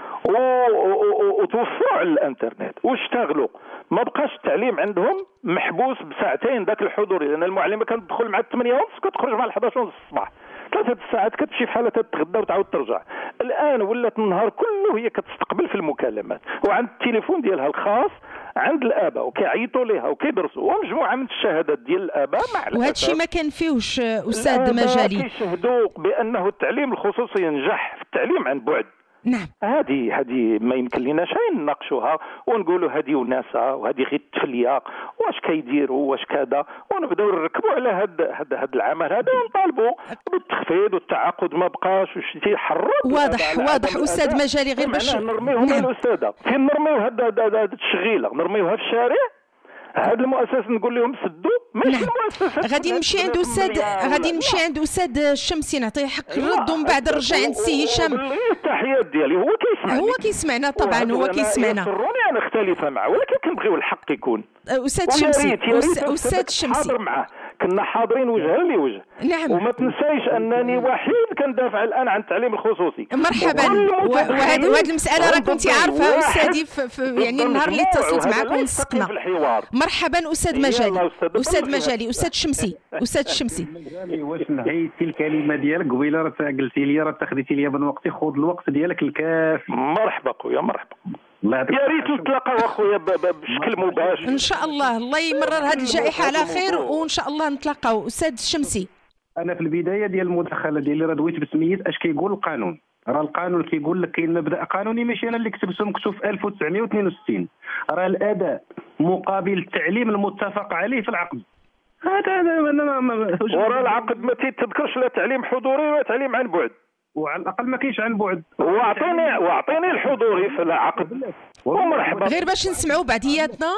وتوفروا على الانترنت واشتغلوا. ما بقاش التعليم عندهم محبوس بساعتين ذاك الحضوري، لان المعلمه كانت تدخل مع 8:30 كتخرج مع 11:30 الصباح، 3 ساعات كتمشي في حالة تتغدى وتعاود ترجع. الان ولات النهار كله هي كتستقبل في المكالمات وعند التليفون ديالها الخاص عند الاباء وكيعيطوا لها وكيدرسوا ومجموعه من الشهادات ديال الاباء مع وهذا الشيء ما كان فيهش استاذ مجالي. كيشهدوا بانه التعليم الخصوصي ينجح في التعليم عن بعد. نعم، هذه ما يمكن لنا شيء نناقشوها ونقولوا هذه وناسها وهذه غير التفليه واش كيديروا واش كذا، ونبداو نركبوا على هذا العمل هذا ونطالبوا بالتخفيض والتعاقد. ما بقاش وش تيحرك. واضح استاذ مجالي. غير باش نرميوهم الاستاذه فين نرميو هذا التشغيله، نرميوها في الشارع. هاد المؤسسات نقول لهم سدوا ماشي المؤسسات. غادي نمشي عند استاذ الشمسي نعطيه حق الرد ومن بعد نرجع عند السي هشام. التحيات ديالي هو كيسمعنا طبعا هو كيسمعنا. يسروني انا اختلف معه ولكن كنبغيو الحق يكون. استاذ الشمسي استاذ الشمسي معه كنا حاضرين وجها لوجه. نعم. وما تنسايش انني وحيد كندافع الان عن التعليم الخصوصي. مرحبا. وهذه المساله راك انت عارفه استاذي يعني النهار اللي اتصلت معك ونسقنا. مرحبا استاذ مجالي. استاذ الشمسي واش نهيتي الكلمه ديالك قبيله راه قلتي لي راه تاخذتي لي من وقتي، خذ الوقت ديالك الكافي. مرحبا خويا مرحبا. يا ريت نتلاقاو اخويا بشكل مباشر ان شاء الله. الله يمرر هذه الجائحه على خير وان شاء الله نتلاقاو. استاذ الشمسي، انا في البدايه ديال المداخله ديالي راه دويت بسميت اش كيقول القانون. راه القانون كيقول لك كاين مبدا قانوني، ماشي انا اللي كتبته، مكتوب في 1962. راه الاداء مقابل التعليم المتفق عليه في العقد. هذا وراه العقد ما تيتذكرش لا تعليم حضوري ولا تعليم عن بعد، وعلى الاقل ما كاينش عن بعد. واعطيني الحضوري في العقد ومرحبا. غير باش نسمعوا بعضياتنا.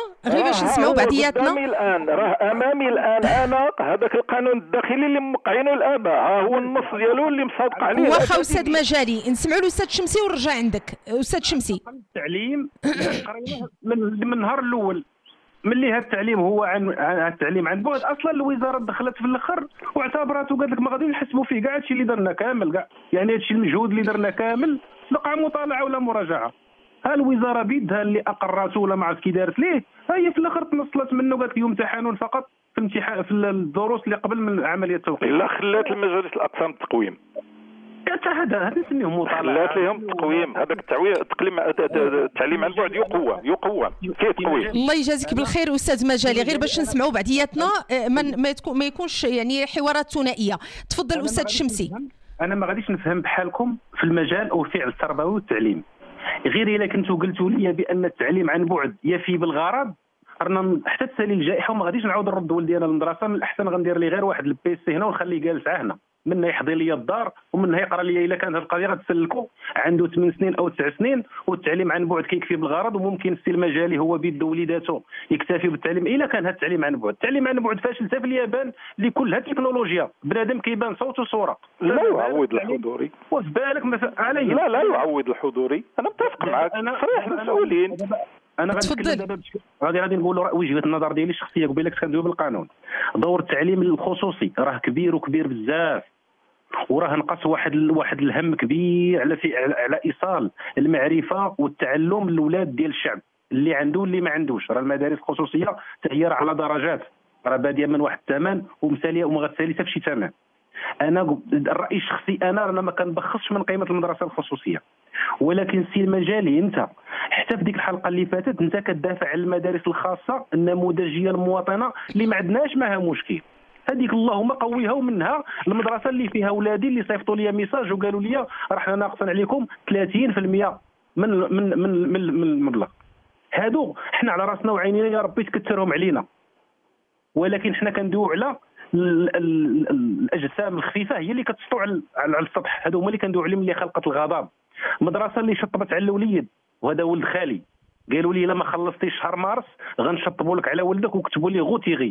امامي الان انا هذاك القانون الداخلي اللي موقعينه الاباء، ها هو النص ديالو اللي مصادق عليه. واخا استاذ مجالي نسمعوا الاستاذ الشمسي ونرجع عندك. استاذ الشمسي، التعليم من النهار الاول ملي هذا التعليم هو عن التعليم عن بعد، اصلا الوزاره دخلت في الاخر واعتبرته قالت لك ما غاديش نحسبوا فيه كاع هادشي اللي درنا كامل، كاع يعني هادشي المجهود اللي درنا كامل وقع مطالعه ولا مراجعه. ها الوزاره بيدها اللي اقرته ولا ما عرفت كي دارت ليه، هي في الاخر تنصلت منه قالت يمتحنون فقط في الامتحان في الدروس اللي قبل من عمليه التوقيع. الا خلات المجالس الاقسام التقويم هذا نسميهم مطالعه. خلات لهم تقويم. هذاك التعليم عن بعد يقوى فيه تقويم. الله يجازيك بالخير استاذ مجالي. غير باش نسمعوا بعضياتنا ما يكونش يعني حوارات ثنائيه. تفضل استاذ الشمسي. انا ما غاديش نفهم بحالكم في المجال او الفعل التربوي والتعليم، غير الا كنتوا قلتوا لي بان التعليم عن بعد يفي بالغرض رانا حتى تسالي الجائحه وما غاديش نعاود نرد ولدي انا للمدرسه. من الاحسن غندير لي غير واحد البيسي هنا ونخليه جالس هنا، منها يحضي لي الدار ومنها يقرا لي. الا كانت هذه القضيه غتسلكوا عنده 8 سنين او 9 سنين والتعليم عن بعد كيكفي بالغرض، وممكن السي المجالي هو بيد وليداته يكتفي بالتعليم. الا كان هذا التعليم عن بعد، التعليم عن بعد فاشل حتى في اليابان اللي كلها تكنولوجيا، بنادم كيبان صوت وصوره. لا يعوض الحضوري. وفي بالك علي لا يعوض الحضوري. انا متفق معك صريح مسؤولين. انا غادي نقول وجهه النظر ديالي الشخصيه قبيله كنت كندوي بالقانون. دور التعليم الخصوصي راه كبير بزاف، وراه نقص واحد الهم كبير على ايصال المعرفه والتعلم للاولاد ديال الشعب اللي عنده واللي ما عندوش. راه المدارس الخصوصيه تهير على درجات، راه باديه من واحد الثمن ومساليه ومغساليه في شي ثمن. انا الراي الشخصي انا ما كنبخصش من قيمه المدرسه الخصوصيه، ولكن سي المجالي انت حتى في ديك الحلقه اللي فاتت انت كتدافع على المدارس الخاصه النموذجيه المواطنه اللي ما عندناش معها مشكل. هذيك اللهم قويها، ومنها المدرسه اللي فيها اولادي اللي صيفطوا لي ميساج وقالوا لي راه حنا ناقصين عليكم 30% من المبلغ. هادو حنا على راسنا وعينينا يا ربي تكثرهم علينا، ولكن حنا كندويو على الاجسام الخفيفه هي اللي كتسطو على السطح. هادو هما اللي كندويو عليهم اللي خلقت الغضب. مدرسه اللي شطبت على الوليد وهذا ولد خالي، قالوا لي الا ما خلصتيش شهر مارس غنشطبوا لك على ولدك وكتبوا لي غوتيغي،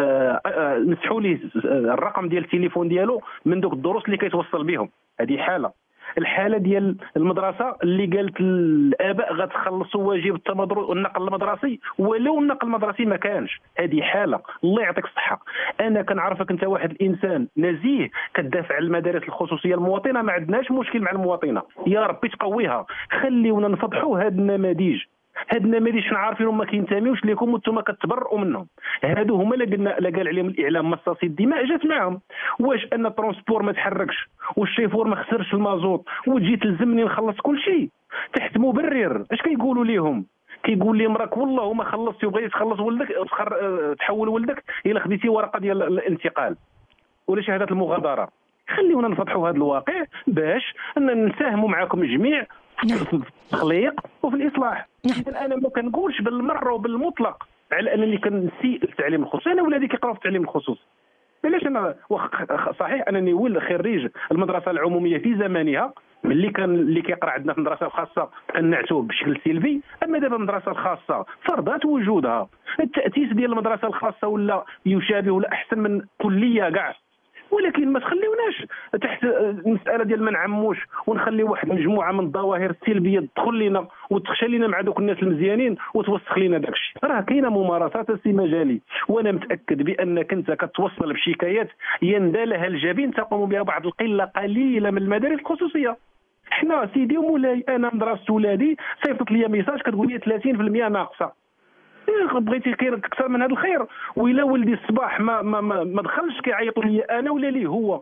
مسحوا لي الرقم ديال التليفون ديالو من دوك الدروس اللي كيتوصل بهم. هذه الحاله ديال المدرسه اللي قالت الاباء غتخلصوا واجب النقل المدرسي ولو النقل المدرسي ما كانش. هذه حاله الله يعطيك الصحه. انا كنعرفك انت واحد الانسان نزيه كتدافع على المدارس الخصوصيه المواطنه، ما عندناش مشكل مع المواطنه، يا ربي تقويها. خليونا نفضحوا هاد النماذج حنا عارفينهم ما كينتميوش لكم وانتم كتبرؤوا منهم. هادو هما اللي قال عليهم الاعلام مصاصي الدماء جات معاهم. واش ان الترونسبور ما تحركش والشيفور ما خسرش المازوت وتجي تلزمني نخلص كل شيء تحت مبرر؟ اش كيقولوا ليهم؟ كيقول لي مراك والله ما خلصتي وبغيتي تخلص ولدك تحول ولدك الا خديتي ورقه ديال الانتقال ولا شهاده المغادره. خليونا نفضحوا هذا الواقع باش نساهموا معكم جميع في التخليق وفي الاصلاح. انا ما كنقولش بالمره وبالمطلق على انني كنسيء التعليم الخصوصي. انا ولادي كيقراو في التعليم الخصوصي، علاش؟ صحيح انني ولد خريج المدرسه العموميه في زمانها اللي كيقرا عندنا في المدرسه الخاصه كنعتوه بشكل سلبي. اما دابا المدرسه الخاصه فرضات وجودها، التاسيس ديال المدرسه الخاصه ولا يشابه ولا احسن من كليه كاع، ولكن ما تخليوناش تحت المساله ديال ما نعموش ونخلي واحد المجموعه من الظواهر السلبيه تدخل لنا وتخشى لنا مع دوك الناس المزيانين وتوسخ لنا داكشي. راه كاينه ممارسات سي مجالي، وانا متاكد بانك انت كتوصل بشكايات يندى لها الجبين تقوم بها بعض القله قليله من المدارس الخصوصيه. حنا سيدي ومولاي انا مدرسه ولادي صيفطت لي ميساج كتقول لي 30% ناقصه. بغيتي خير اكثر من هذا الخير؟ وإلا ولدي الصباح ما دخلش كيعيطوا لي انا ولا ليه هو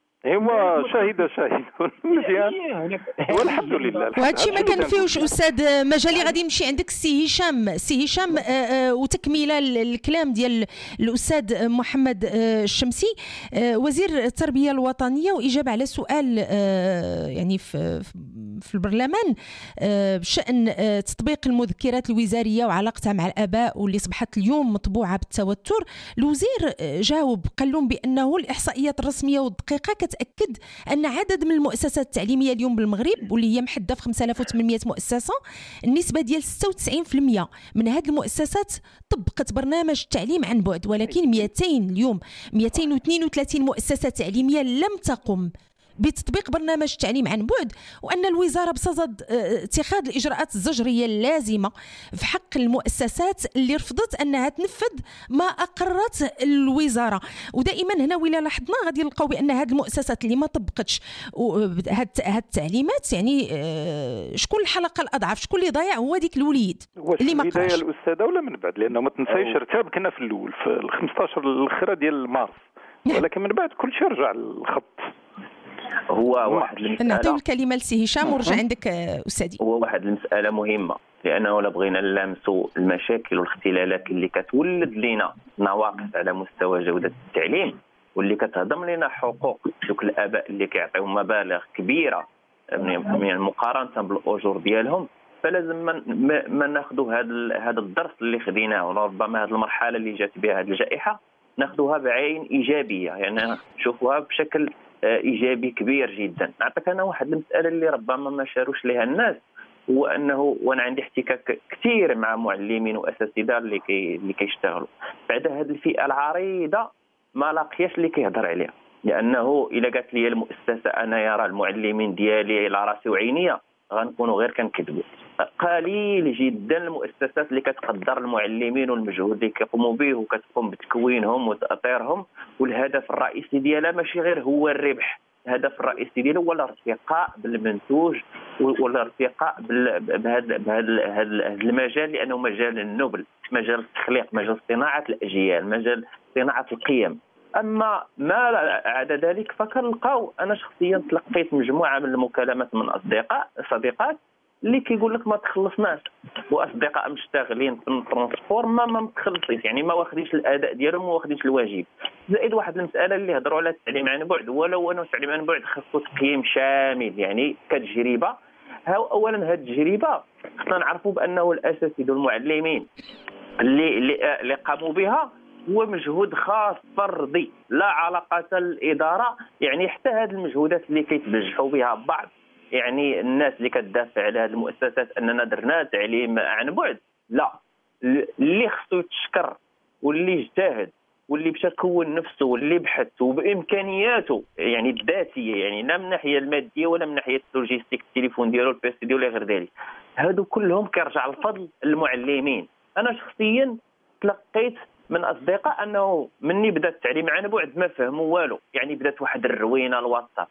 شاهد مزيان والحمد لله. وهادشي ما كنفيوش استاذ مجالي. غادي نمشي عندك سي هشام وتكميله الكلام ديال الاستاذ محمد الشمسي وزير التربيه الوطنيه، واجابه على سؤال يعني في البرلمان بشان تطبيق المذكرات الوزاريه وعلاقتها مع الاباء واللي اصبحت اليوم مطبوعه بالتوتر. الوزير جاوب قال لهم بانه الاحصائيات الرسميه والدقيقه كتأكد أن عدد من المؤسسات التعليمية اليوم بالمغرب واللي هي محدة في 5800 مؤسسة، النسبة ديال 96% من هذه المؤسسات طبقت برنامج التعليم عن بعد، ولكن 232 مؤسسة تعليمية لم تقم بتطبيق برنامج التعليم عن بعد، وأن الوزارة بصدد اتخاذ الإجراءات الزجرية اللازمة في حق المؤسسات اللي رفضت أنها تنفذ ما أقرت الوزارة. ودائما هنا ولا لاحظنا غادي نلقاو بأن هذه المؤسسات اللي ما طبقتش هذه التعليمات يعني شكون الحلقة الأضعف، شكون اللي ضايع؟ هو ديك الوليد اللي ما قراش. البداية الأستاذة ولا من بعد؟ لأنه ما تنسايش ارتاب كنا في الأول في 15 الأخيرة ديال مارس، ولكن من بعد كل شيء رجع الخط. هو واحد المسألة نعطيو الكلمة لسي هشام ورجع عندك أستاذي. هو واحد المسألة مهمة، لأنه لا بغينا نلامسوا المشاكل والاختلالات اللي كتولد لنا نواقص على مستوى جودة التعليم واللي كتهضم لنا حقوق دوك الآباء اللي كيعطيو مبالغ كبيرة من مقارنة بالأجور ديالهم. فلازم ما ناخذوا هذا الدرس اللي خديناه، وربما هذه المرحلة اللي جات بها هذه الجائحة ناخذوها بعين إيجابية، يعني نشوفوها بشكل ايجابي كبير جدا. نعطيك انا واحد المساله اللي ربما ما شاروش لها الناس، هو انه وانا عندي احتكاك كثير مع معلمين واساتذه اللي كيشتغلوا بعد هذه الفئه العريضه ما لاقياش اللي كيهضر عليها، لانه الا قالت لي المؤسسه انا يرى المعلمين ديالي على راسي وعينيا غنكونوا غير كنكذبوا. قليل جدا المؤسسات اللي كتقدر المعلمين والمجهود اللي كيقوموا به وكتقوم بتكوينهم وتاطيرهم، والهدف الرئيسي ديالها ماشي غير هو الربح، الهدف الرئيسي ديالو هو الارتقاء بالمنتوج والارتقاء بهذا المجال، لانه مجال النبل، مجال التخليق، مجال صناعه الاجيال، مجال صناعه القيم. اما ما عدا ذلك فكنلقاو، انا شخصيا تلقيت مجموعه من المكالمات من صديقات اللي كيقول لك ما تخلصناش، واصدقاء مشتغلين في الترونسبور ما تخلصيش، يعني ما واخديش الاداء ديالهم، ما واخديش الواجب. زائد واحد المساله اللي هضروا على التعليم عن بعد، ولو انه التعليم عن بعد خاصو تقييم شامل يعني كتجربه. اولا هذه التجربه خصنا نعرفوا بانه الاساتذه والمعلمين اللي قاموا بها هو مجهود خاص فردي لا علاقه الاداره، يعني حتى هذه المجهودات اللي كيتبجحوا بها بعض يعني الناس اللي كتدافع على هذه المؤسسات اننا درنا تعليم عن بعد، لا، اللي خصو يتشكر واللي اجتهد واللي مشى كون نفسه واللي بحث وبامكانياته يعني الذاتيه، يعني لا من الناحيه الماديه ولا من ناحيه اللوجيستيك، التليفون ديالو البيسي ديالو غير ذلك، هادو كلهم كيرجع الفضل للمعلمين. انا شخصيا تلقيت من اصدقاء انه مني بدا التعليم عن بعد ما فهموا والو، يعني بدات واحد الروينه الواتساب،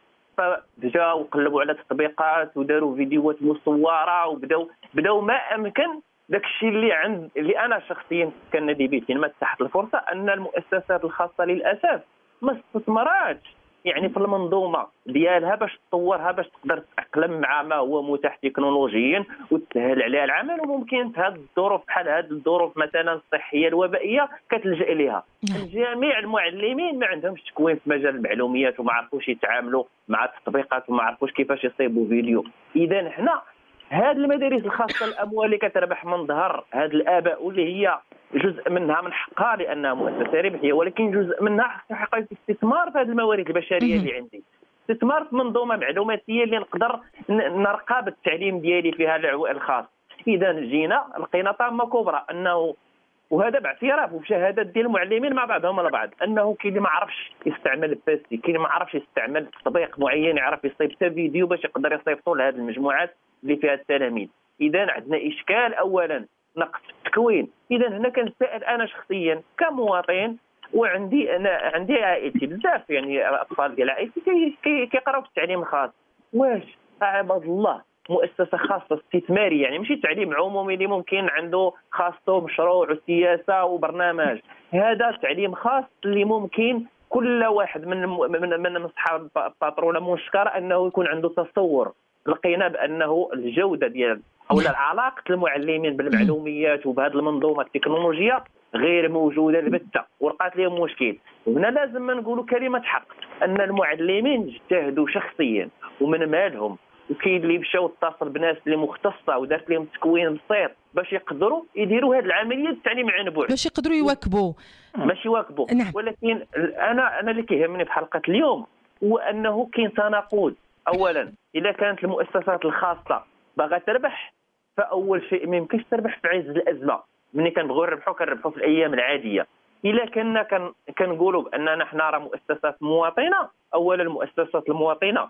فجاو قلبوا على تطبيقات وداروا فيديوهات مصوره وبداو ما امكن داك الشيء اللي انا شخصيا كندي به ما تحت الفرصه ان المؤسسات الخاصه للاسف ما استثمراتش يعني في المنظومه ديالها باش تطورها، باش تقدر تتاقلم مع ما هو متاح تكنولوجيا وتسهل عليها العمل. وممكن هذه الظروف بحال هذه الظروف مثلا الصحيه الوبائيه كتلجا ليها. جميع المعلمين ما عندهمش تكوين في مجال المعلومات وما عرفوش يتعاملوا مع التطبيقات وما عرفوش كيفاش يصيبوا فيديو. اذا حنا هذه المدارس الخاصه الاموال اللي كتربح من ظهر هذه الاباء واللي هي جزء منها من حقها لانها مؤسسه ربحيه، ولكن جزء منها حقها الاستثمار في هذه الموارد البشريه اللي عندي، استثمار في منظومه معلوماتيه اللي نقدر نرقى بالتعليم ديالي فيها الخاص. اذا جينا لقينا طامه كبرى انه، وهذا باعتراف وبشهادات ديال المعلمين مع بعضهم البعض، انه كاين اللي ما عرفش يستعمل البيسي، كاين اللي ما عرفش يستعمل تطبيق معين يعرف يصيب حتى فيديو باش يقدر يصيفطوا لهذه المجموعات اللي فيها التلاميذ. اذا عندنا اشكال اولا نقص التكوين. اذا هنا كنسائل انا شخصيا كمواطن، وعندي عائلتي بزاف يعني الاطفال ديال عائلتي كيقراو في التعليم الخاص، واش عباد الله مؤسسه خاصه استثماريه يعني ماشي تعليم عمومي اللي ممكن عنده خاصه مشروع وسياسه وبرنامج، هذا تعليم خاص اللي ممكن كل واحد من اصحاب الباترونه منشكر انه يكون عنده تصور. لقينا بانه الجوده ديال او علاقه المعلمين بالمعلوميات وبهذه المنظومه التكنولوجيه غير موجوده البتة، ولقات لهم مشكل. وهنا لازم نقولوا كلمه حق ان المعلمين اجتهدوا شخصيا ومن مالهم، وكاين اللي مشاو اتصل بناس اللي مختصه ودارت لهم تكوين بسيط باش يقدروا يديروا هذه العمليه التعليم عن بعد، باش يقدروا يواكبوا باش يواكبوا. نعم. ولكن انا اللي كيهمني في حلقه اليوم هو انه كاين تناقض. اولا اذا كانت المؤسسات الخاصه باغا تربح، فاول شيء ما يمكنش تربح في عز الازمه. ملي كنبغيو نربحوا في الايام العاديه. الا كنا كنقولوا باننا حنا راه مؤسسات مواطنه، اولا المؤسسات المواطنه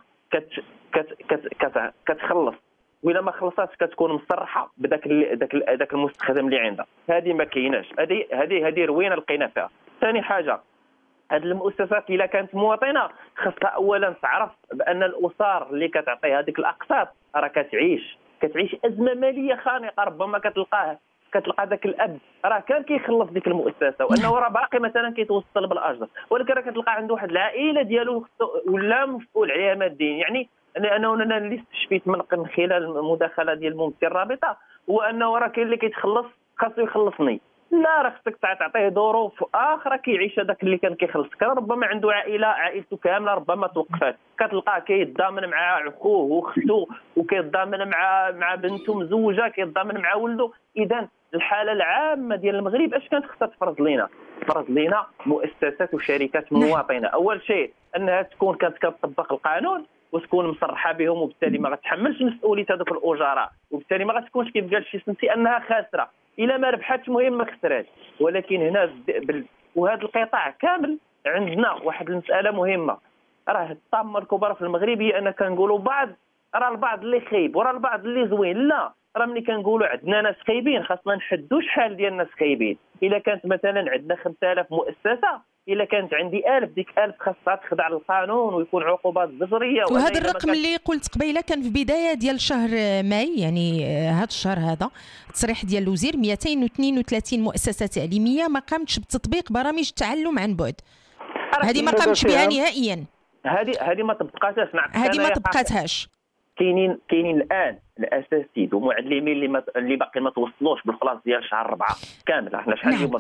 كتخلص، واذا ما خلصاتش كتكون مصرحه بداك المستخدم اللي عندها. هذه ما كايناش، هذه روينه لقينا فيها. ثاني حاجه، هذه المؤسسات الا كانت مواطنه خاصها اولا تعرف بان الاسر اللي كتعطي هذيك الاقساط راه كتعيش ازمه ماليه خانقه. ربما كتلقى ذاك الاب راه كان كيخلص ديك المؤسسه وانه راه باقي مثلا كيتوصل بالاجر، ولكن راه كتلقى عنده واحد العائله ديالو ولا مسؤول عليها ماديا. يعني انا اللي استشفيت من خلال المداخله ديال ممثل الرابطه هو انه راه كاين اللي كيتخلص خاصو يخلصني، لا راه خصك تعطيه ظروف اخرى كيعيش هذاك اللي كان كيخلص. كان ربما عنده عائلته كامله ربما توقفات، كتلقاه كيتضامن مع اخوه واخته وكيتضامن مع بنته مزوجه، كيتضامن مع ولده. اذا الحاله العامه ديال المغرب اش كانت خصها تفرض لنا مؤسسات وشركات مواطنه. اول شيء انها تكون كانت كتطبق القانون وتكون مصرحه بهم، وبالتالي ما غتحملش مسؤوليه هذوك الاجراء، وبالتالي ما غتكونش كيف قال شي سنتي انها خاسره. الا ما ربحتش مهم ما خسراتش. ولكن هنا وهذا القطاع كامل عندنا واحد المساله مهمه، راه الطامه الكبرى في المغرب هي انا كنقولوا البعض اللي خايب وراه البعض اللي زوين. لا، راه ملي كنقولوا عندنا ناس خايبين خاصنا نحدوا شحال ديال الناس خايبين. الا كانت مثلا عندنا 5000 مؤسسه، الا كانت عندي 1000 ديك 1000 خاصها تخضع للقانون ويكون عقوبات زجريه. وهذا الرقم اللي قلت قبيله كان في بدايه ديال شهر ماي، يعني هذا الشهر هذا تصريح ديال الوزير 232 مؤسسه تعليميه ما قامتش بتطبيق برامج التعلم عن بعد. هذه ما قامتش بها نهائيا. هذه ما طبقاتهاش. هذه ما طبقاتهاش. كاينين الان الاساتذه ومعلمين اللي باقي ما توصلوش بالخلاص ديال شهر 4 كامله. حنا شحال اليوم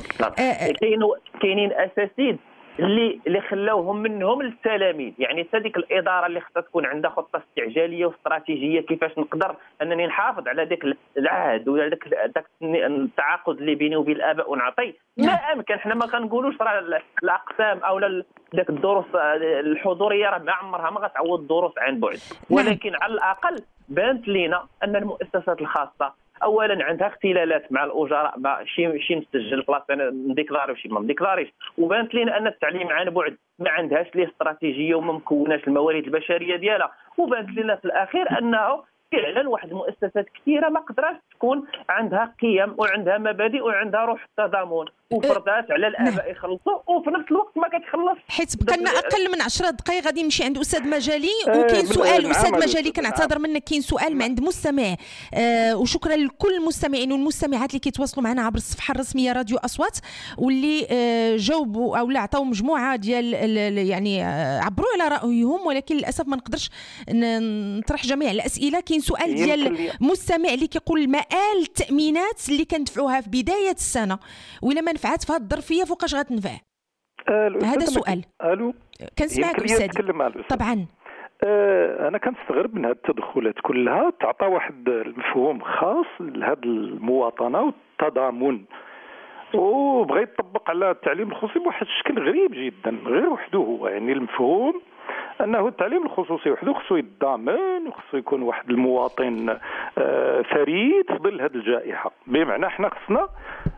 كاينين اساتذه اللي خلاوهم منهم للتلاميذ. يعني هذيك الاداره اللي خصها تكون عندها خطه استعجاليه واستراتيجيه كيفاش نقدر انني نحافظ على ذاك العهد وعلى ذاك التعاقد اللي بيني وبين الاباء ونعطي ما امكن. حنا ما كنقولوش راه الاقسام او ذاك الدروس الحضوريه راه ما عمرها ما غتعوض الدروس عن بعد، ولكن على الاقل بانت لينا ان المؤسسات الخاصه اولا عندها اختلالات مع الاجراء، شي مسجل بلاصه انا نديكلاري وشي ما نديكلاريش، وبانت لينا ان التعليم عن بعد ما عندهاش ليه استراتيجيه وما مكوناش الموارد البشريه ديالها، وبانت لنا في الاخير انه فعلا واحد المؤسسات كثيره ما قدراتش تكون عندها قيم وعندها مبادئ وعندها روح التضامن وفرضات على الاباء يخلصوا وفي نفس الوقت ما كتخلص. حيت بقى لنا اقل من 10 دقائق غادي نمشي عند استاذ مجالي وكاين سؤال استاذ مجالي كنعتذر منك كاين سؤال من عند مستمع وشكرا لكل المستمعين والمستمعات اللي كيتواصلوا معنا عبر الصفحه الرسميه راديو اصوات واللي جاوبوا او عطاو مجموعه ديال يعني عبروا على رايهم، ولكن للاسف ما نقدرش نطرح جميع الاسئله. كاين سؤال ديال مستمع اللي كيقول مآل التامينات اللي كندفعوها في بدايه السنه وإلا ما نفعت في هذه الظرفيه فوقاش غتنفع؟ هذا سؤال. الو كنسمعك استاذ. طبعا انا كنستغرب من هذه التدخلات كلها، تعطى واحد المفهوم خاص لهذه المواطنه والتضامن وبغى يطبق على التعليم الخصوصي بواحد الشكل غريب جدا غير وحده هو. يعني المفهوم انه التعليم الخصوصي وحده خصو يتضامن وخصو يكون واحد المواطن فريد في ظل هذه الجائحه، بمعنى احنا خصنا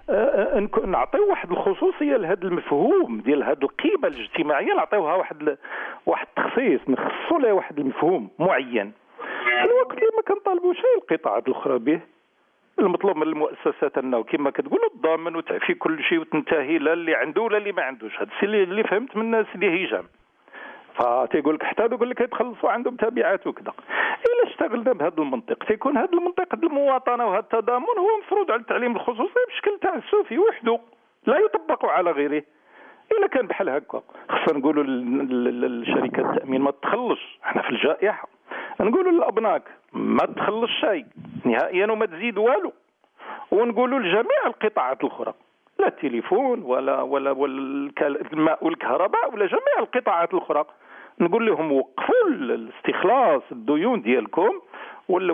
نعطيو واحد الخصوصيه لهذا المفهوم ديال هذه القيمه الاجتماعيه، نعطيوها واحد التخصيص، نخصصوا له واحد المفهوم معين في الوقت اللي ما كنطالبوش القطاعات الاخرى به. المطلوب من المؤسسات انه كما كتقولوا تضامن وتعفي كل شيء وتنتهي لا اللي عنده ولا اللي ما عندوش. هذا الشيء اللي فهمت من الناس اللي هشام، فتيقول لك حتى يقول لك يتخلصوا عندهم تبعات وكذا. الا اشتغلنا بهذا المنطق تيكون هذا المنطق المواطنه وهذا التضامن هو مفروض على التعليم الخصوصي بشكل تعسفي وحده لا يطبق على غيره. الا كان بحال هكا خصنا نقولوا للشركات التامين ما تخلصش. احنا في الجائحه نقولوا للابناك ما تخلص شيء نهائيا وما تزيد والو، ونقولوا لجميع القطاعات الاخرى لا التليفون ولا الماء والكهرباء ولا جميع القطاعات الاخرى نقول لهم وقفوا الاستخلاص الديون ديالكم ولا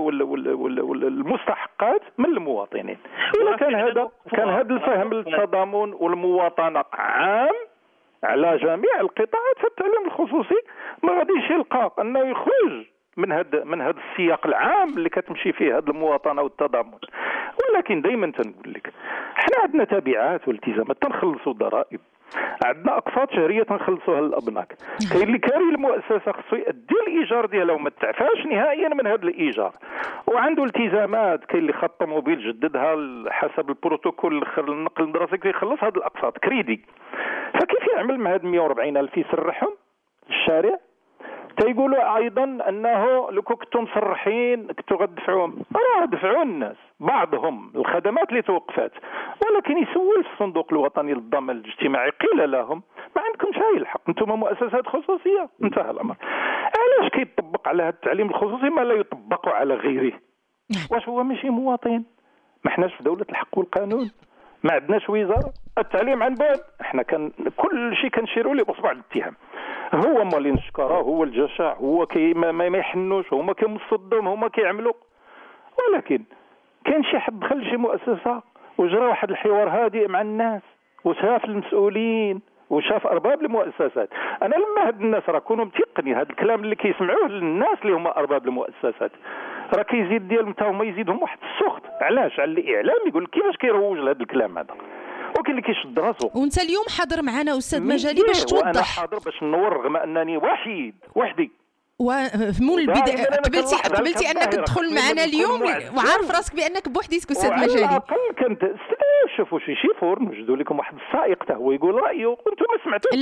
المستحقات من المواطنين. الا كان هذا الفهم التضامن والمواطنه عام على جميع القطاعات، فالتعليم الخصوصي ما غاديش يلقى انه يخرج من هذا السياق العام اللي كتمشي فيه هذه المواطنه والتضامن. ولكن دائما تنقول لك احنا عندنا تبعات والتزامات، تنخلصوا ضرائب، عندنا اقساط شهريه تنخلصوها للابناك، كاين اللي كاري المؤسسه خصو يؤدي الايجار ديالها وما تدفعش نهائيا من هذا الايجار، وعنده التزامات، كاين اللي خط طوموبيل جددها حسب البروتوكول النقل الدراسي كيخلص هذه الاقساط كريدي. فكيف يعمل مع هاد 140,000 يسرحهم للشارع؟ تيقولوا ايضا انه لو كنتم مصرحين كنتوا غتدفعوهم، راه دفعوا الناس بعضهم الخدمات اللي توقفات، ولكن يسول في الصندوق الوطني للضمان الاجتماعي قيل لهم ما عندكمش هاي الحق، انتم مؤسسات خصوصيه. انتهى الامر. علاش كيطبق على هذا التعليم الخصوصي ما لا يطبق على غيره؟ واش هو ماشي مواطن؟ ما حناش في دوله الحق والقانون؟ ما عندناش وزاره التعليم عن بعد؟ احنا كل شيء كنشيروا له باصبع الاتهام. هو ما اللي نشكره، هو الجشع، هو ما يحنوش، هما كيمصدهم، هما كيعملوا. ولكن كان شي حد دخل شي مؤسسه وجرى واحد الحوار هادئ مع الناس وشاف المسؤولين وشاف ارباب المؤسسات. انا لما هاد الناس راه كونوا متيقنين هاد الكلام اللي كيسمعوه للناس اللي هما ارباب المؤسسات راه كيزيد ديالهم حتى هما يزيدهم واحد السخط. علاش؟ على الاعلام يقول كيفاش كيروج لهذا الكلام هذا، وكاين اللي كيشد راسو. وانت اليوم حاضر معنا استاذ مجالي باش توضح. وانا حاضر باش نور رغم انني وحدي ومن البدايه قبلتي انك تدخل معنا اليوم وعارف راسك بانك بوحديتك استاذ مجالي. على الاقل كنت شوفوا شي فور نوجدوا لكم واحد السائق حتى هو يقول رايه وانتم ما سمعتوش.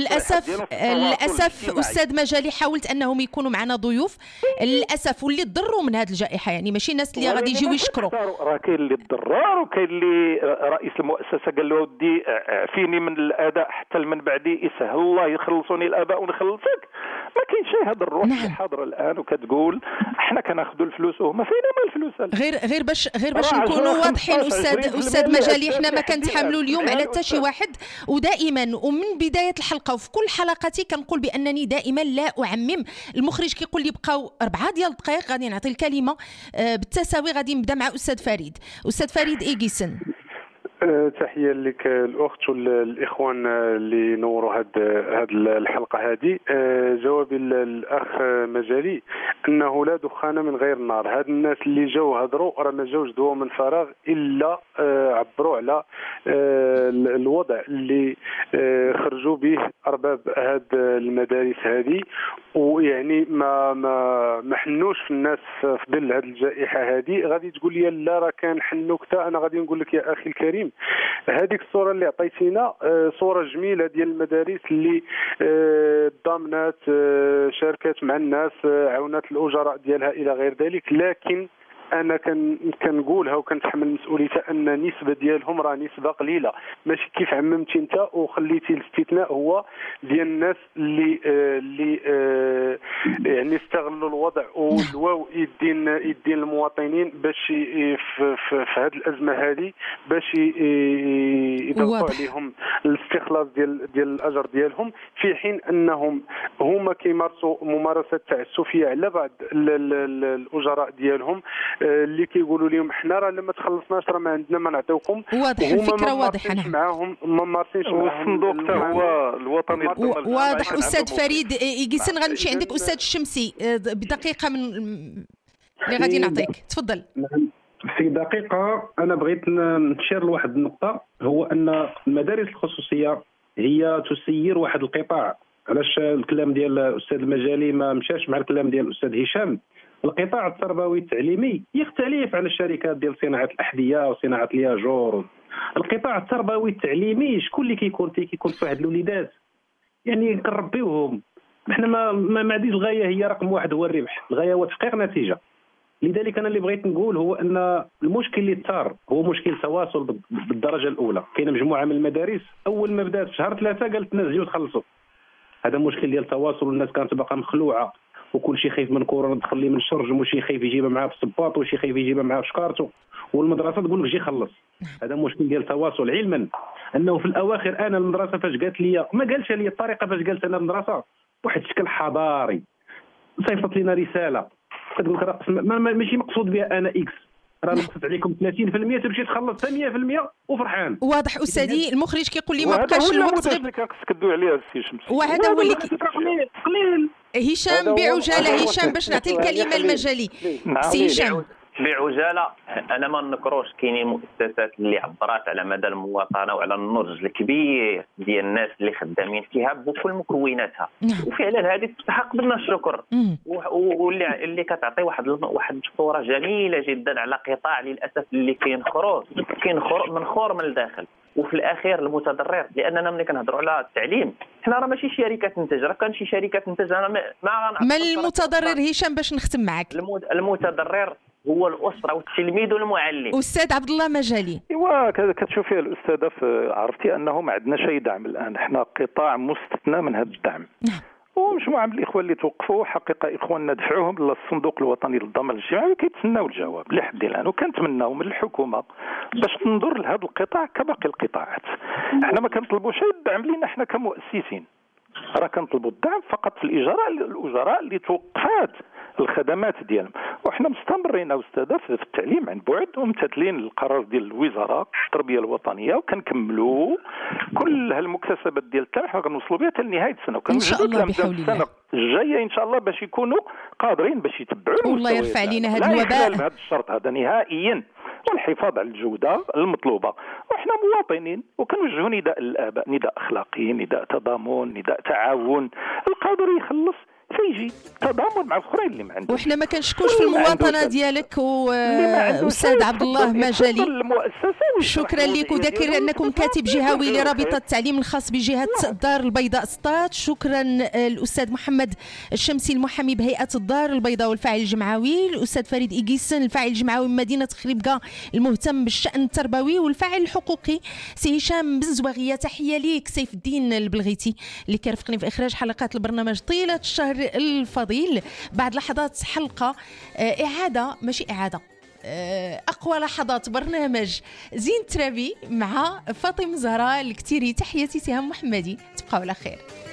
للاسف استاذ مجالي حاولت انهم يكونوا معنا ضيوف، للاسف واللي تضروا من هذه الجائحه، يعني ماشي الناس اللي غادي يجيو يشكروا. راه كاين اللي تضرر وكاين اللي رئيس المؤسسه قال له ودي عفيني من الاداء حتى من بعدي يسهل الله يخلصوني الاباء ونخلصك. ما كاين شيء. هذا الروح اللي حاضره الان وكتقول احنا كناخذوا الفلوس وهما فينا ما الفلوس. غير باش نكونوا واضحين استاذ مجالي، احنا ما كنتحاملوا اليوم على حتى شي واحد، ودائما ومن بدايه الحلقه وفي كل حلقاتي كنقول بانني دائما لا اعمم. المخرج كيقول لي بقاو 4 ديال الدقائق، غادي نعطي الكلمه بالتساوي. غادي نبدا مع استاذ فريد إيغيسن. تحيه لك الاخت والاخوان اللي نوروا هاد الحلقه هذه. جوابي الاخ مجالي انه لا دخان من غير النار. هاد الناس اللي جاوا هضروا راه ما جاوش دوا من فراغ، الا عبروا على الوضع اللي خرجوا به ارباب هاد المدارس هذه، ويعني ما حنوش في الناس في ظل هاد الجائحه هذه. غادي تقول لي لا راه كان حنوكته، انا غادي نقول لك يا اخي الكريم هذيك الصوره اللي عطيتينا صوره جميله ديال المدارس اللي ضامنات شاركت مع الناس، عاونات الاجراء ديالها الى غير ذلك. لكن انا كنقولها وكنتحمل مسؤوليتها ان نسبه ديالهم راه نسبه قليله، ماشي كيف عممتي انت وخليتي الاستثناء هو ديال الناس اللي يعني استغلوا الوضع ولواو يدين المواطنين باش في هذه الازمه هذه باش يضغطوا عليهم الاستخلاص ديال الاجر ديالهم، في حين انهم هما كيمارسوا ممارسات تعسفيه على بعض الاجراء ديالهم اللي كيقولوا لهم حنا راه لما تخلصناش راه ما عندنا ما نعطيوكم. واضح الفكره واضحه معاهم ما مارسينش والصندوق حتى هو الوطني واضح. استاذ فريد إيغيسن غنمشي عندك استاذ الشمسي بدقيقه من اللي غادي نعطيك، تفضل. في دقيقه انا بغيت نشير لواحد النقطه، هو ان المدارس الخصوصيه هي تسير واحد القطاع. علاش الكلام ديال الاستاذ المجالي ما مشاش مع الكلام ديال الاستاذ هشام؟ القطاع التربوي التعليمي يختلف عن الشركات ديال صناعه الاحذيه وصناعه الياجور. القطاع التربوي التعليمي شكون اللي كيكون فيه واحد الوليدات يعني كنربيوهم. احنا ما عنديش الغايه هي رقم واحد هو الربح، الغايه هو تحقيق نتيجه. لذلك انا اللي بغيت نقول هو ان المشكل اللي ثار هو مشكل تواصل بالدرجه الاولى. كاينه مجموعه من المدارس اول ما بدات في شهر 3 قالت الناس جيو تخلصوا. هذا مشكل ديال التواصل، والناس كانت باقا مخلوعه وكل شيء خايف من كورونا تدخل لي من الشرجم، وشي خايف يجيبها معاه في الصباط وشي خايف يجيبها معاه في شكارته، والمدرسه تقول لك جي خلص. هذا مشكل ديال التواصل. علما انه في الاواخر انا المدرسه فاش قالت لي ما قالش لي الطريقه فاش قالت انا المدرسه واحد الشكل حضاري، صيفط لنا رساله كتقول لك راه ماشي مقصود بها انا اكس، راه نقصت عليكم 30% تمشي تخلص 100% وفرحان. واضح استاذي المخرج كيقول لي ما بقاش الوقت غير كنكدوا عليه السي شمس، وهذا هو اللي قليل. هشام بعجاله، هشام باش نعطي الكلمه المجالي. سي هشام بعجاله. انا ما نكروش كاينين مؤسسات اللي عبرات على مدى المواطنه وعلى النضج الكبير ديال الناس اللي خدامين فيها بكل مكوناتها، وفعلا هذه تستحق منا الشكر، واللي كتعطي واحد الصوره جميله جدا على قطاع للاسف اللي كينخر من الداخل. وفي الاخير المتضرر، لاننا ملي كنهضروا على التعليم حنا راه ماشي شركه تنتج، راه كان شي شركه تنتج. انا ما المتضرر هشام باش نختم معك؟ المتضرر هو الاسره والتلميذ والمعلم. استاذ عبد الله مجالي. ايوا كتشوفي الاستاذه عرفتي انه ما عندنا شي دعم الان، احنا قطاع مستثنى من هذا الدعم. ومجموعه من الاخوان اللي توقفوا حقيقه اخواننا دفعوهم للصندوق الوطني للضمان الاجتماعي كيتسناو الجواب لحد الان، وكنتمناو من الحكومه باش تنظر لهذا القطاع كباقي القطاعات. احنا ما كنطلبوش الدعم لينا احنا كمؤسسين، راه كنطلبوا الدعم فقط في الاجراء اللي توقفات الخدمات ديالهم، وحنا مستمرين استاذه في التعليم عن بعد وممتثلين للقرار ديال الوزاره التربيه الوطنيه، وكنكملوا كل هالمكتسبات ديال التعليم حنا غنوصلوا بها حتى لنهايه السنه، وكنوجدوا لهم السنه الجايه ان شاء الله باش يكونوا قادرين باش يتبعوا والله يرفع علينا هذا الوباء بهذا الشرط هذا نهائيا، والحفاظ على الجوده المطلوبه. وحنا مواطنين وكنوجهوا نداء للاباء، نداء اخلاقي، نداء تضامن، نداء تعاون. القادر يخلص فيجي تضامن مع الاخرين اللي ما عندهم. وحنا ما كنشكوش في المواطنه ديالك واستاذ عبد الله مجالي. شكرا لك، وذاكر انكم كاتب جهوي لرابطه التعليم الخاص بجهه الدار البيضاء سطات. شكرا الاستاذ محمد الشمسي المحامي بهيئه الدار البيضاء والفاعل الجمعوي، الاستاذ فريد إيكيسن الفاعل الجمعوي من مدينه خريبكا المهتم بالشان التربوي، والفاعل الحقوقي سي هشام بزواغيه. تحيه ليك سيف الدين البلغيتي اللي كيرفقني في اخراج حلقات البرنامج طيله الشهر الفضيل. بعد لحظات حلقه اعاده ماشي اعاده اقوى لحظات برنامج زين ترابي مع فاطمه زهراء الكتيري. تحياتي سهام محمدي، تبقاو على خير.